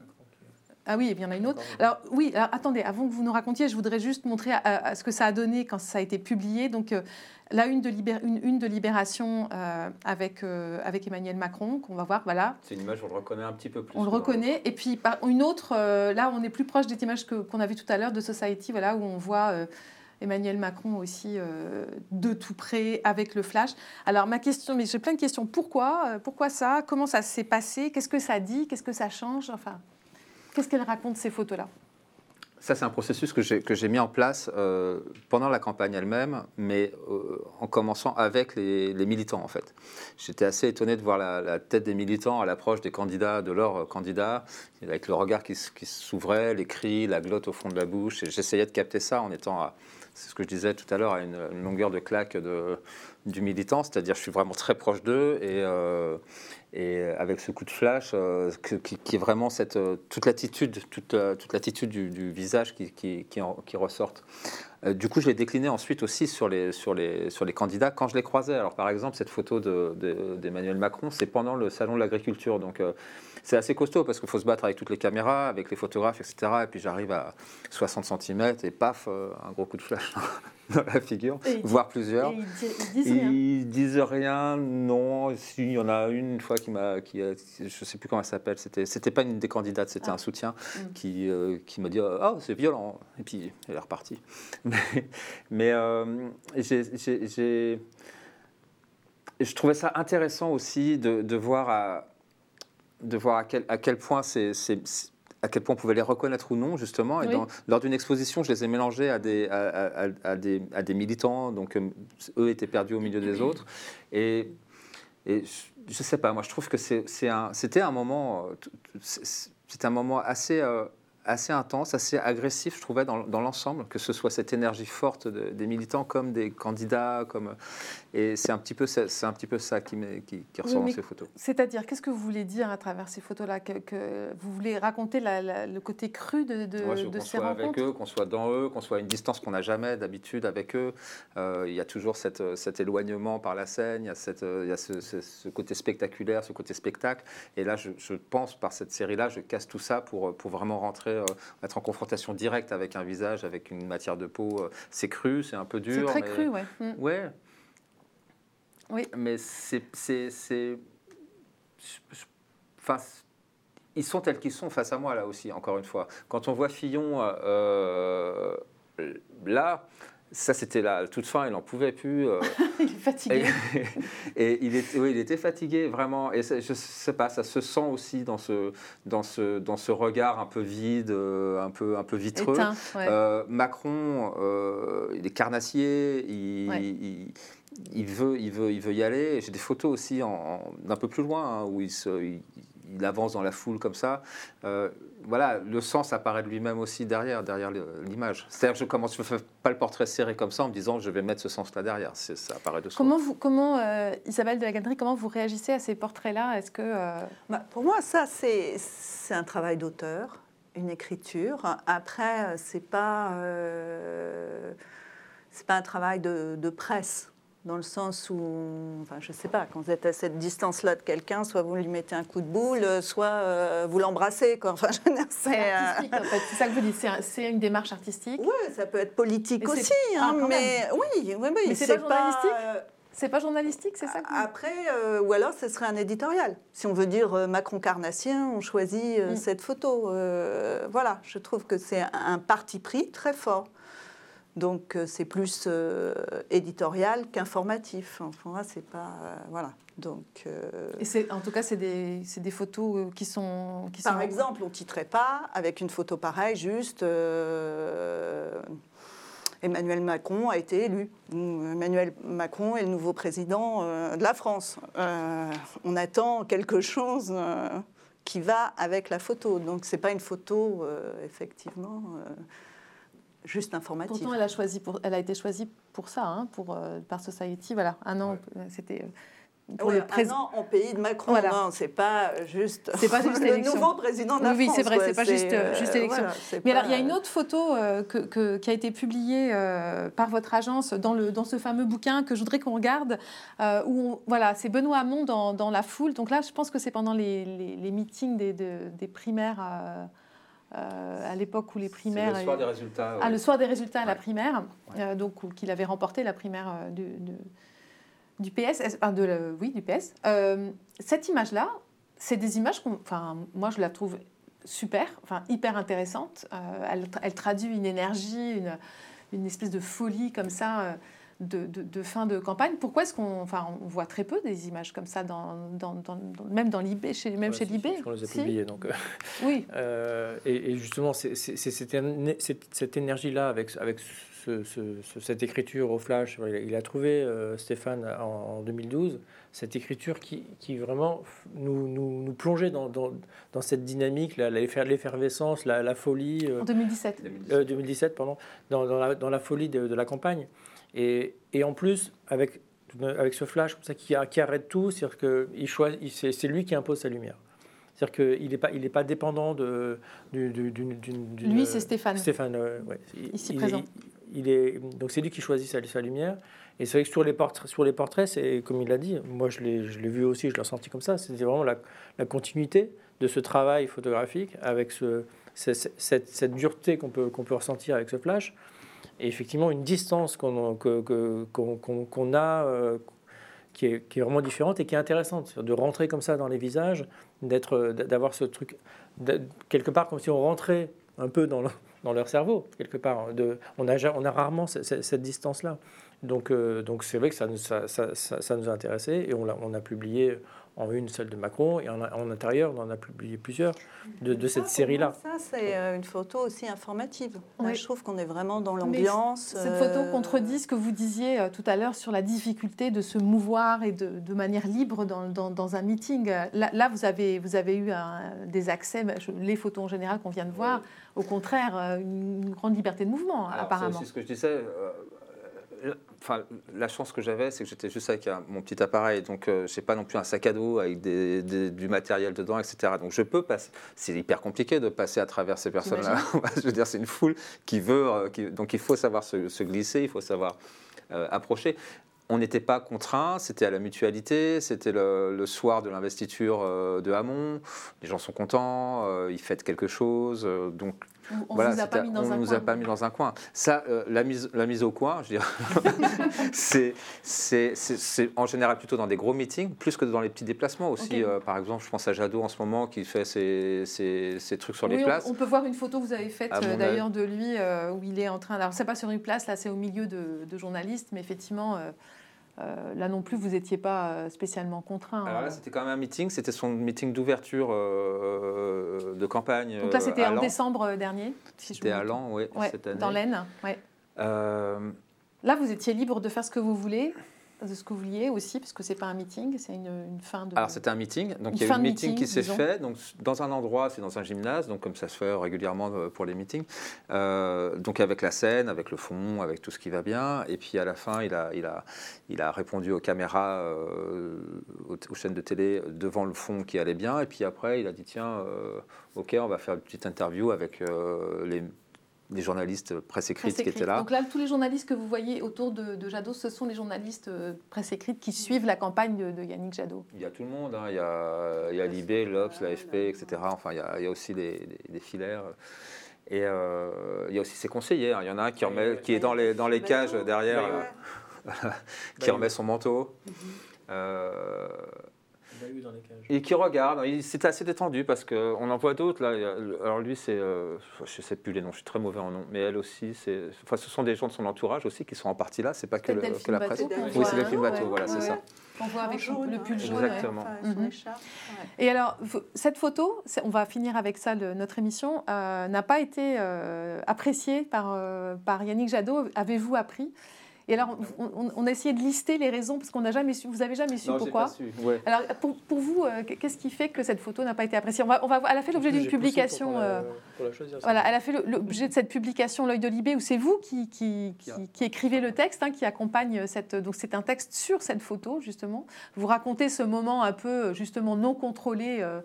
S1: Ah oui, et bien il y en a une autre. Alors oui, alors, attendez, avant que vous nous racontiez, je voudrais juste montrer à, à ce que ça a donné quand ça a été publié. Donc euh, la une de, Libé- une, une de Libération euh, avec, euh, avec Emmanuel Macron, qu'on va voir, voilà.
S2: C'est une image, on le reconnaît un petit peu plus.
S1: On le reconnaît. Et puis par, une autre, euh, là on est plus proche des images que, qu'on a vues tout à l'heure de Society, voilà, où on voit euh, Emmanuel Macron aussi euh, de tout près avec le flash. Alors ma question, mais j'ai plein de questions. Pourquoi, pourquoi ça ? Comment ça s'est passé ? Qu'est-ce que ça dit ? Qu'est-ce que ça change ? Enfin... Qu'est-ce qu'elle raconte, ces photos-là ?
S2: Ça, c'est un processus que j'ai, que j'ai mis en place euh, pendant la campagne elle-même, mais euh, en commençant avec les, les militants, en fait. J'étais assez étonné de voir la, la tête des militants à l'approche des candidats, de leurs candidats, avec le regard qui, qui s'ouvrait, les cris, la glotte au fond de la bouche. Et j'essayais de capter ça en étant, à, c'est ce que je disais tout à l'heure, à une, une longueur de claque de, du militant, c'est-à-dire je suis vraiment très proche d'eux et... Euh, Et avec ce coup de flash, euh, qui, qui est vraiment cette, euh, toute l'attitude, toute, euh, toute l'attitude du, du visage qui, qui, qui, en, qui ressortent. Euh, du coup, je l'ai décliné ensuite aussi sur les, sur, les, sur les candidats quand je les croisais. Alors, par exemple, cette photo de, de, d'Emmanuel Macron, c'est pendant le salon de l'agriculture. Donc, euh, c'est assez costaud parce qu'il faut se battre avec toutes les caméras, avec les photographes, et cetera. Et puis, j'arrive à soixante centimètres et paf, euh, un gros coup de flash dans la figure,
S1: Et
S2: voire plusieurs.
S1: Et ils, di- ils disent rien.
S2: Ils disent rien, non. Si, il y en a une, une fois qui m'a, qui, a- je ne sais plus comment elle s'appelle. C'était, c'était pas une des candidates, c'était
S1: Ah.
S2: un soutien
S1: Mm.
S2: qui, euh, qui m'a dit ah oh, c'est violent. Et puis elle est repartie. Mais, mais euh, j'ai, j'ai, j'ai, je trouvais ça intéressant aussi de, de voir à, de voir à quel, à quel point c'est, c'est, c'est à quel point on pouvait les reconnaître ou non, justement. Et
S1: Oui.
S2: dans, lors d'une exposition, je les ai mélangés à des, à, à, à des, à des militants, donc euh, eux étaient perdus au milieu des autres. Et, et je ne sais pas, moi je trouve que c'est, c'est un, c'était un moment, c'était un moment assez, euh, assez intense, assez agressif, je trouvais, dans, dans l'ensemble, que ce soit cette énergie forte de, des militants comme des candidats, comme, et c'est un petit peu, c'est, c'est un petit peu ça qui, m'est, qui, qui ressort
S1: Oui,
S2: dans ces photos.
S1: C'est-à-dire, qu'est-ce que vous voulez dire à travers ces photos-là, que, que vous voulez raconter la, la, le côté cru de, de,
S2: Moi, je veux
S1: de
S2: qu'on
S1: ces
S2: soit
S1: rencontres
S2: avec eux, qu'on soit dans eux, qu'on soit à une distance qu'on n'a jamais d'habitude avec eux. Euh, il y a toujours cette, cet éloignement par la scène, il y a, cette, il y a ce, ce, ce côté spectaculaire, ce côté spectacle. Et là, je, je pense, par cette série-là, je casse tout ça pour, pour vraiment rentrer, euh, être en confrontation directe avec un visage, avec une matière de peau. C'est cru, c'est un peu dur.
S1: C'est très
S2: mais...
S1: cru, ouais. Mm.
S2: Ouais.
S1: Oui.
S2: Mais c'est... c'est, c'est... Enfin, ils sont tels qu'ils sont face à moi, là aussi, encore une fois. Quand on voit Fillon, euh, là, ça c'était la toute fin, il n'en pouvait plus. Euh,
S1: Il est fatigué.
S2: Et, et il, était, oui, il était fatigué, vraiment. Et ça, je ne sais pas, ça se sent aussi dans ce, dans ce, dans ce regard un peu vide, un peu, un peu vitreux.
S1: Éteint, ouais.
S2: euh, Macron, euh, il est carnassier, il...
S1: Ouais.
S2: il Il veut, il, veut, il veut y aller. J'ai des photos aussi en, en, d'un peu plus loin, hein, où il, se, il, il avance dans la foule comme ça. Euh, voilà, le sens apparaît de lui-même aussi derrière, derrière l'image. C'est-à-dire que je commence, je ne fais pas le portrait serré comme ça en me disant je vais mettre ce sens-là derrière. C'est, ça apparaît de soi.
S1: Comment, vous, comment euh, Isabelle de la Gannerie, comment vous réagissez à ces portraits-là? Est-ce que euh...
S5: bah, pour moi, ça, c'est, c'est un travail d'auteur, une écriture. Après, c'est pas, euh, c'est pas un travail de, de presse. Dans le sens où, enfin, je ne sais pas, quand vous êtes à cette distance-là de quelqu'un, soit vous lui mettez un coup de boule, soit euh, vous l'embrassez. Quoi. Enfin, je veux dire, c'est,
S1: c'est artistique, en fait. C'est ça que vous dites, c'est, un, c'est une démarche artistique.
S5: Oui, ça peut être politique
S1: mais
S5: aussi,
S1: ah,
S5: hein, mais oui, oui, oui.
S1: Mais c'est,
S5: c'est
S1: pas journalistique.
S5: pas, euh,
S1: c'est pas journalistique, c'est ça que vous...
S5: Après, euh, ou alors ce serait un éditorial. Si on veut dire euh, Macron carnassien, on choisit euh, mm. cette photo. Euh, voilà, je trouve que c'est un, un parti pris très fort. Donc euh, c'est plus euh, éditorial qu'informatif. Enfin, c'est pas euh, voilà. Donc. Euh,
S1: Et c'est, en tout cas, c'est des, c'est des photos qui sont. Qui
S5: par
S1: sont...
S5: exemple, on titrerait pas avec une photo pareille, juste euh, Emmanuel Macron a été élu. Emmanuel Macron est le nouveau président euh, de la France. Euh, on attend quelque chose euh, qui va avec la photo. Donc c'est pas une photo euh, effectivement. Euh, juste informative.
S1: Pourtant, elle a, choisi pour, elle a été choisie pour ça, hein, pour, euh, par Society. Voilà, un an, ouais. C'était...
S5: Pour ouais, le prés... Un an en pays de Macron,
S1: voilà.
S5: Non, c'est pas juste,
S1: c'est pas juste
S5: le
S1: l'élection.
S5: nouveau président de la
S1: oui,
S5: France.
S1: Oui, c'est vrai,
S5: ouais,
S1: c'est pas
S5: c'est,
S1: juste, euh, juste l'élection.
S5: Voilà,
S1: Mais
S5: pas...
S1: alors, il y a une autre photo euh, que, que, qui a été publiée euh, par votre agence dans, le, dans ce fameux bouquin que je voudrais qu'on regarde, euh, où on, voilà, c'est Benoît Hamon dans, dans la foule. Donc là, je pense que c'est pendant les, les, les meetings des, de, des primaires... Euh, Euh, à l'époque où les primaires...
S2: C'est le soir des résultats.
S1: Ah,
S2: ouais.
S1: le soir des résultats à
S2: ouais.
S1: la primaire,
S2: ouais.
S1: euh, donc qu'il avait remporté la primaire euh, du, du, du P S, enfin de, euh, oui, du P S. Euh, cette image-là, c'est des images qu'on... Enfin, moi, je la trouve super, enfin, hyper intéressante. Euh, elle, elle traduit une énergie, une, une espèce de folie comme ça... Euh, de, de, de fin de campagne. Pourquoi est-ce qu'on enfin, on voit très peu des images comme ça, dans, dans, dans, dans, même dans Libé, chez, même
S4: ouais,
S1: chez
S4: si,
S1: Libé
S4: si, on les a
S1: si
S4: publiés. Donc, euh,
S1: oui.
S4: Euh, et, et justement, c'est, c'est, c'est cette, cette, cette énergie-là, avec, avec ce, ce, ce, cette écriture au flash, il a, il a trouvé, euh, Stéphane, en, en deux mille douze, cette écriture qui, qui vraiment nous, nous, nous plongeait dans, dans, dans cette dynamique, la, l'effervescence, la, la folie. Euh,
S1: en deux mille dix-sept.
S4: Euh, deux mille dix-sept, pardon, dans, dans, la, dans la folie de, de la campagne. Et, et en plus, avec, avec ce flash comme ça, qui, qui arrête tout, c'est-à-dire que il choisit, c'est, c'est lui qui impose sa lumière. C'est-à-dire qu'il n'est pas, il est pas dépendant de, d'une, d'une, d'une,
S1: Lui, c'est Stéphane.
S4: Stéphane, euh, ouais.
S1: Ici
S4: il,
S1: présent.
S4: Il, il est, donc c'est lui qui choisit sa, sa lumière. Et c'est vrai que sur les portraits, sur les portraits, c'est comme il l'a dit. Moi, je l'ai, je l'ai vu aussi, je l'ai ressenti comme ça. C'était vraiment la, la continuité de ce travail photographique avec ce, cette, cette, cette dureté qu'on peut, qu'on peut ressentir avec ce flash. Et effectivement, une distance qu'on, que, que, qu'on, qu'on, qu'on a. Euh, Qui est, qui est vraiment différente et qui est intéressante, de rentrer comme ça dans les visages, d'être, d'avoir ce truc, de, quelque part comme si on rentrait un peu dans, le, dans leur cerveau, quelque part. De, on, a, on a rarement cette, cette distance-là. Donc, euh, donc c'est vrai que ça nous, ça, ça, ça, ça nous a intéressés et on a, on a publié en une celle de Macron et en, en intérieur, on en a publié plusieurs de, de cette
S5: ça,
S4: série-là.
S5: Ça, c'est une photo aussi informative.
S1: Oui.
S5: Là, je trouve qu'on est vraiment dans l'ambiance.
S1: Mais cette photo contredit ce que vous disiez euh, tout à l'heure sur la difficulté de se mouvoir et de, de manière libre dans, dans, dans un meeting. Là, là vous, avez, vous avez eu un, des accès, les photos en général qu'on vient de voir, oui. Au contraire, une grande liberté de mouvement. Alors, apparemment.
S2: C'est aussi ce que je disais. Euh, Enfin, la chance que j'avais, c'est que j'étais juste avec un, mon petit appareil, donc euh, je n'ai pas non plus un sac à dos avec des, des, du matériel dedans, et cetera. Donc je peux passer. C'est hyper compliqué de passer à travers ces personnes-là. Je veux dire, c'est une foule qui veut, euh, qui, donc il faut savoir se, se glisser, il faut savoir euh, approcher. On n'était pas contraint, c'était à la mutualité, c'était le, le soir de l'investiture euh, de Hamon. Les gens sont contents, euh, ils fêtent quelque chose, euh, donc.
S1: On
S2: voilà,
S1: vous a pas mis dans
S2: on
S1: un
S2: nous
S1: coin.
S2: a pas mis dans un coin. Ça, euh, la, mise, la mise au coin, je dirais, c'est, c'est, c'est, c'est en général plutôt dans des gros meetings, plus que dans les petits déplacements aussi.
S1: Okay.
S2: Euh, par exemple, je pense à Jadot en ce moment qui fait ses, ses, ses trucs sur
S1: oui,
S2: les places.
S1: On, on peut voir une photo que vous avez faite euh, d'ailleurs
S2: avis.
S1: de lui euh, où il est en train. Alors, c'est pas sur une place, là, c'est au milieu de, de journalistes, mais effectivement. Euh, Euh, là non plus, vous n'étiez pas spécialement contraint.
S2: Alors là,
S1: hein.
S2: c'était quand même un meeting, c'était son meeting d'ouverture euh, de campagne.
S1: Donc là, c'était
S2: en
S1: décembre dernier. Si
S2: c'était à Lens, oui,
S1: ouais,
S2: cette année.
S1: Dans l'Aisne, ouais.
S2: Euh...
S1: Là, vous étiez libre de faire ce que vous voulez, de ce que vous vouliez aussi, parce que c'est pas un meeting, c'est une, une fin de.
S2: Alors c'était un meeting, donc il y a eu un meeting, meeting qui s'est fait, donc dans un endroit, c'est dans un gymnase, donc comme ça se fait régulièrement pour les meetings, euh, donc avec la scène, avec le fond, avec tout ce qui va bien, et puis à la fin, il a, il a, il a répondu aux caméras, euh, aux, aux chaînes de télé devant le fond qui allait bien, et puis après, il a dit tiens, euh, ok, on va faire une petite interview avec euh, les des journalistes presse écrite, presse écrite qui étaient là.
S1: Donc là, tous les journalistes que vous voyez autour de, de Jadot, ce sont les journalistes presse écrite qui suivent la campagne de, de Yannick Jadot.
S2: Il y a tout le monde, hein. il, y a, il y a Libé, l'Obs, l'A F P, et cetera. Enfin, il y a, il y a aussi des, des, des filaires. Et euh, il y a aussi ses conseillers. Hein. Il y en a un qui, remet, qui est dans les, dans les cages derrière, ouais. euh, qui remet son manteau. Mm-hmm. euh,
S4: Dans les cages.
S2: Et qui regarde, c'était assez détendu parce qu'on en voit d'autres là. Alors lui, c'est, euh, je ne sais plus les noms, je suis très mauvais en nom, mais elle aussi, c'est, enfin, ce sont des gens de son entourage aussi qui sont en partie là. C'est pas que, le, que la presse.
S1: Oui,
S2: c'est Delphine Bateau,
S1: ouais,
S2: voilà,
S1: ouais,
S2: c'est
S1: ouais.
S2: ça.
S1: On voit avec jaune, le pull jaune.
S2: Exactement.
S5: Ouais. Mmh. Ouais.
S1: Et alors, cette photo, on va finir avec ça le, notre émission, euh, n'a pas été euh, appréciée par, euh, par Yannick Jadot. Avez-vous appris ? Et alors, on, on a essayé de lister les raisons, parce qu'on n'a jamais su, vous n'avez jamais su
S2: non,
S1: pourquoi.
S2: Pas su, ouais.
S1: Alors, pour, pour vous, euh, qu'est-ce qui fait que cette photo n'a pas été appréciée ? on va, on va, Elle a fait l'objet d'une publication.
S4: Pour la,
S1: euh,
S4: pour la choisir,
S1: voilà, elle a fait l'objet de cette publication L'œil de Libé, où c'est vous qui, qui, qui, qui écrivez le texte, hein, qui accompagne cette. Donc, c'est un texte sur cette photo, justement. Vous racontez ce moment un peu, justement, non contrôlé. Euh,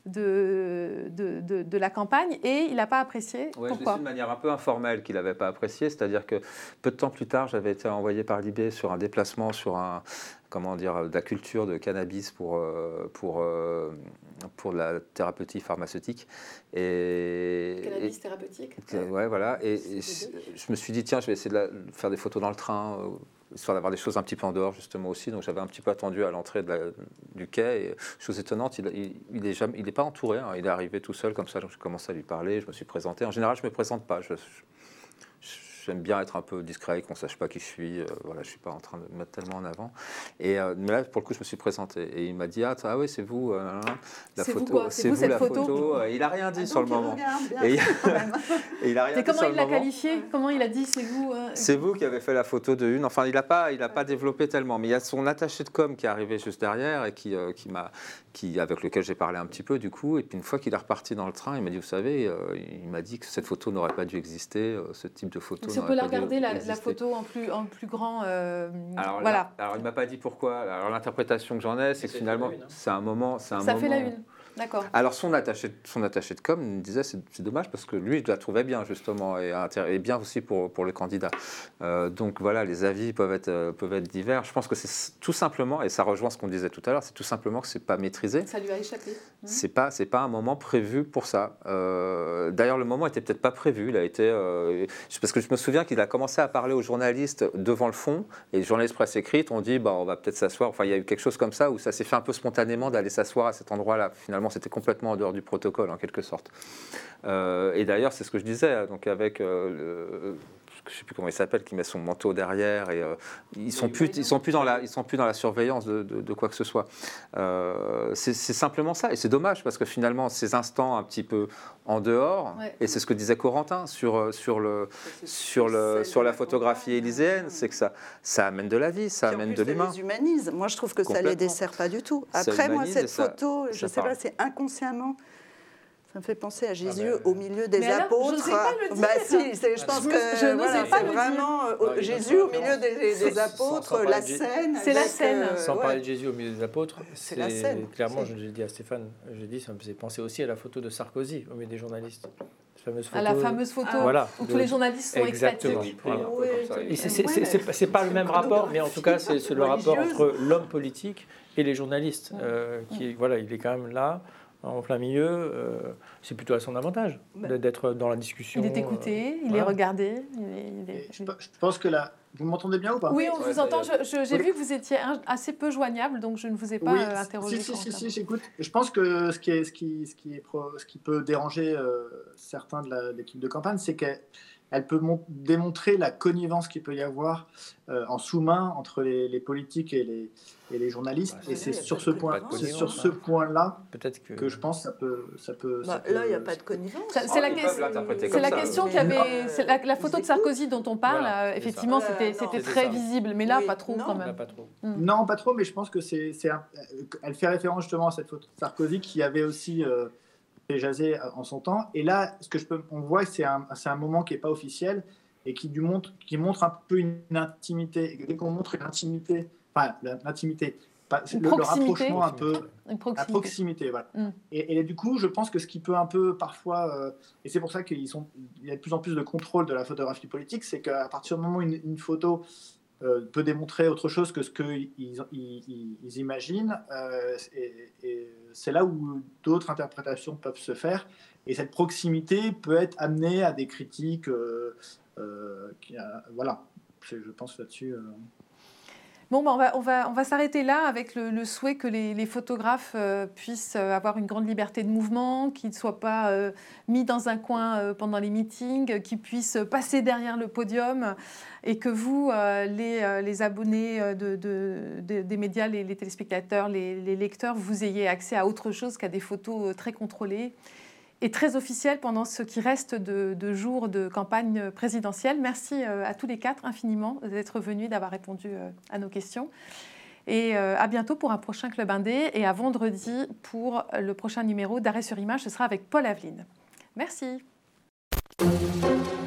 S1: De, de, de, de la campagne, et il n'a pas apprécié.
S2: Ouais,
S1: pourquoi ?
S2: Je l'ai su de manière un peu informelle qu'il n'avait pas apprécié, c'est-à-dire que peu de temps plus tard, j'avais été envoyé par Libé sur un déplacement sur un, comment dire, de la culture de cannabis pour, pour, pour la thérapeutique pharmaceutique. Et,
S1: cannabis
S2: et,
S1: thérapeutique.
S2: Ouais, voilà. Et, et je me suis dit, tiens, je vais essayer de, la, de faire des photos dans le train, histoire d'avoir des choses un petit peu en dehors justement aussi. Donc j'avais un petit peu attendu à l'entrée de la, du quai. Et, chose étonnante, il n'est il, il jamais, il est pas entouré. Hein. Il est arrivé tout seul comme ça. Donc je commence à lui parler. Je me suis présenté. En général, je me présente pas. Je, je, j'aime bien être un peu discret, qu'on ne sache pas qui je suis. Euh, voilà, je ne suis pas en train de me mettre tellement en avant. Et, euh, mais là, pour le coup, je me suis présenté. Et il m'a dit, ah, ah oui, c'est vous, euh, la
S1: c'est
S2: photo.
S1: Vous quoi c'est vous, vous cette
S2: la
S1: photo,
S2: photo. Euh, Il n'a rien dit
S5: ah,
S2: sur le moment.
S5: Bien,
S2: et, et il a rien
S1: et
S2: dit
S1: comment
S2: sur
S1: il
S2: le
S1: l'a
S2: moment.
S1: qualifié? Comment il a dit, c'est vous euh...
S2: C'est vous qui avez fait la photo de une. Enfin, il n'a pas, il a pas développé tellement. Mais il y a son attaché de com qui est arrivé juste derrière et qui, euh, qui m'a, qui, avec lequel j'ai parlé un petit peu du coup. Et puis une fois qu'il est reparti dans le train, il m'a dit, vous savez, euh, il m'a dit que cette photo n'aurait pas dû exister, euh, ce type de photo.
S1: Si on peut la regarder, la, la photo en plus, en plus grand. Euh,
S2: alors,
S1: voilà.
S2: Là, alors il m'a pas dit pourquoi. Alors l'interprétation que j'en ai, c'est que finalement, c'est un moment, c'est un
S1: Ça
S2: moment.
S1: fait la une. D'accord.
S2: Alors son attaché, son attaché de com me disait c'est, c'est dommage parce que lui il la trouvait bien justement et, et bien aussi pour, pour le candidat. Euh, donc voilà, les avis peuvent être, euh, peuvent être divers. Je pense que c'est tout simplement, et ça rejoint ce qu'on disait tout à l'heure, c'est tout simplement que c'est pas maîtrisé.
S1: Ça lui a échappé. Mmh.
S2: C'est pas, c'est pas un moment prévu pour ça. Euh, d'ailleurs le moment était peut-être pas prévu. Il a été euh, parce que je me souviens qu'il a commencé à parler aux journalistes devant le fond et les journalistes presse écrite ont dit bah on va peut-être s'asseoir. Enfin il y a eu quelque chose comme ça où ça s'est fait un peu spontanément d'aller s'asseoir à cet endroit-là. Finalement c'était complètement en dehors du protocole en quelque sorte. Euh, et d'ailleurs c'est ce que je disais donc avec euh, le, je ne sais plus comment il s'appelle, qui met son manteau derrière et euh, ils sont plus, ils sont plus dans la, ils sont plus dans la surveillance de, de, de quoi que ce soit. Euh, c'est, c'est simplement ça et c'est dommage parce que finalement ces instants un petit peu en dehors ouais. Et c'est ce que disait Corentin sur sur le sur le sur la photographie élyséenne, c'est que ça ça amène de la vie, ça
S5: Puis
S2: amène
S5: en plus,
S2: de l'humain.
S5: Ça les humanise. Moi je trouve que ça les dessert pas du tout. Après moi cette photo, ça, je ne sais pas, c'est inconsciemment. Ça me fait penser à Jésus ah ben, au milieu des
S1: mais
S5: apôtres.
S1: Alors, je pas le dire.
S5: Bah si, c'est, je pense
S1: je
S5: que
S1: je
S5: voilà,
S1: pas
S5: c'est
S1: le
S5: vraiment
S1: dire.
S5: Euh, Jésus au milieu des, des apôtres, sans, sans la scène.
S1: C'est la scène.
S4: Euh, sans ouais. parler de Jésus au milieu des apôtres,
S5: c'est, c'est la scène.
S4: Clairement, je l'ai dit à Stéphane, je dit, ça me faisait penser aussi à la photo de Sarkozy au milieu des journalistes.
S1: Fameuse photo, à la fameuse photo ah,
S4: voilà,
S1: où
S4: de,
S1: tous les journalistes sont extatiques.
S4: Voilà. Oui, et c'est, c'est, c'est, c'est, c'est pas le même rapport, mais en tout cas, c'est, c'est le rapport entre l'homme politique et les journalistes. Euh, qui, voilà, il est quand même là. En plein milieu, euh, c'est plutôt à son avantage bah, d'être dans la discussion.
S1: Il est écouté, euh, il voilà. est regardé. Il est, il est...
S3: Je, je pense que là, vous m'entendez bien ou pas?
S1: Oui, on
S3: ouais,
S1: vous entend. Je, je, j'ai
S3: oui.
S1: vu que vous étiez assez peu joignable, donc je ne vous ai pas
S3: oui,
S1: euh, interrogé.
S3: Si, si, si, si, j'écoute. Je pense que ce qui, est, ce qui, ce qui, est pro, ce qui peut déranger euh, certains de, la, de l'équipe de campagne, c'est qu'elle elle peut mon- démontrer la connivence qu'il peut y avoir euh, en sous-main entre les, les politiques et les, et les journalistes. Bah, et c'est sur ce point, c'est sur ce point-là Peut-être que, que je pense que ça peut, ça peut.
S5: Bah,
S3: ça peut
S5: là, il n'y a pas de connivence.
S1: Ça, c'est, oh, la, c'est, c'est la question qu'il y avait. C'est la, la photo de Sarkozy dont on parle. Voilà, euh, effectivement, ça. c'était, c'était non, très visible, mais là, oui, pas trop
S5: non,
S1: quand même.
S4: Pas trop.
S3: Mm. Non, pas trop, mais je pense que c'est, c'est un, elle fait référence justement à cette photo de Sarkozy qui avait aussi. Euh, jasé en son temps. Et là, ce que je peux, on voit, c'est un, c'est un moment qui n'est pas officiel et qui, du montre, qui montre un peu une intimité. Et dès qu'on montre une intimité, enfin, l'intimité, pas, le, le rapprochement un peu,
S1: une proximité.
S3: La proximité, voilà.
S1: Mm.
S3: Et, et du coup, je pense que ce qui peut un peu parfois, euh, et c'est pour ça qu'il y a de plus en plus de contrôle de la photographie politique, c'est qu'à partir du moment où une, une photo Euh, peut démontrer autre chose que ce qu'ils ils, ils, ils imaginent. Euh, et, et c'est là où d'autres interprétations peuvent se faire. Et cette proximité peut être amenée à des critiques. Euh, euh, qui, euh, voilà, c'est, je pense là-dessus. Euh...
S1: Bon, ben on, va, on, va, on va s'arrêter là avec le, le souhait que les, les photographes euh, puissent avoir une grande liberté de mouvement, qu'ils ne soient pas euh, mis dans un coin euh, pendant les meetings, qu'ils puissent passer derrière le podium et que vous, euh, les, euh, les abonnés de, de, de, des médias, les, les téléspectateurs, les, les lecteurs, vous ayez accès à autre chose qu'à des photos très contrôlées et très officielles pendant ce qui reste de, de jours de campagne présidentielle. Merci à tous les quatre infiniment d'être venus, d'avoir répondu à nos questions. Et à bientôt pour un prochain Club Indé et à vendredi pour le prochain numéro d'Arrêt sur Image. Ce sera avec Paul Aveline. Merci.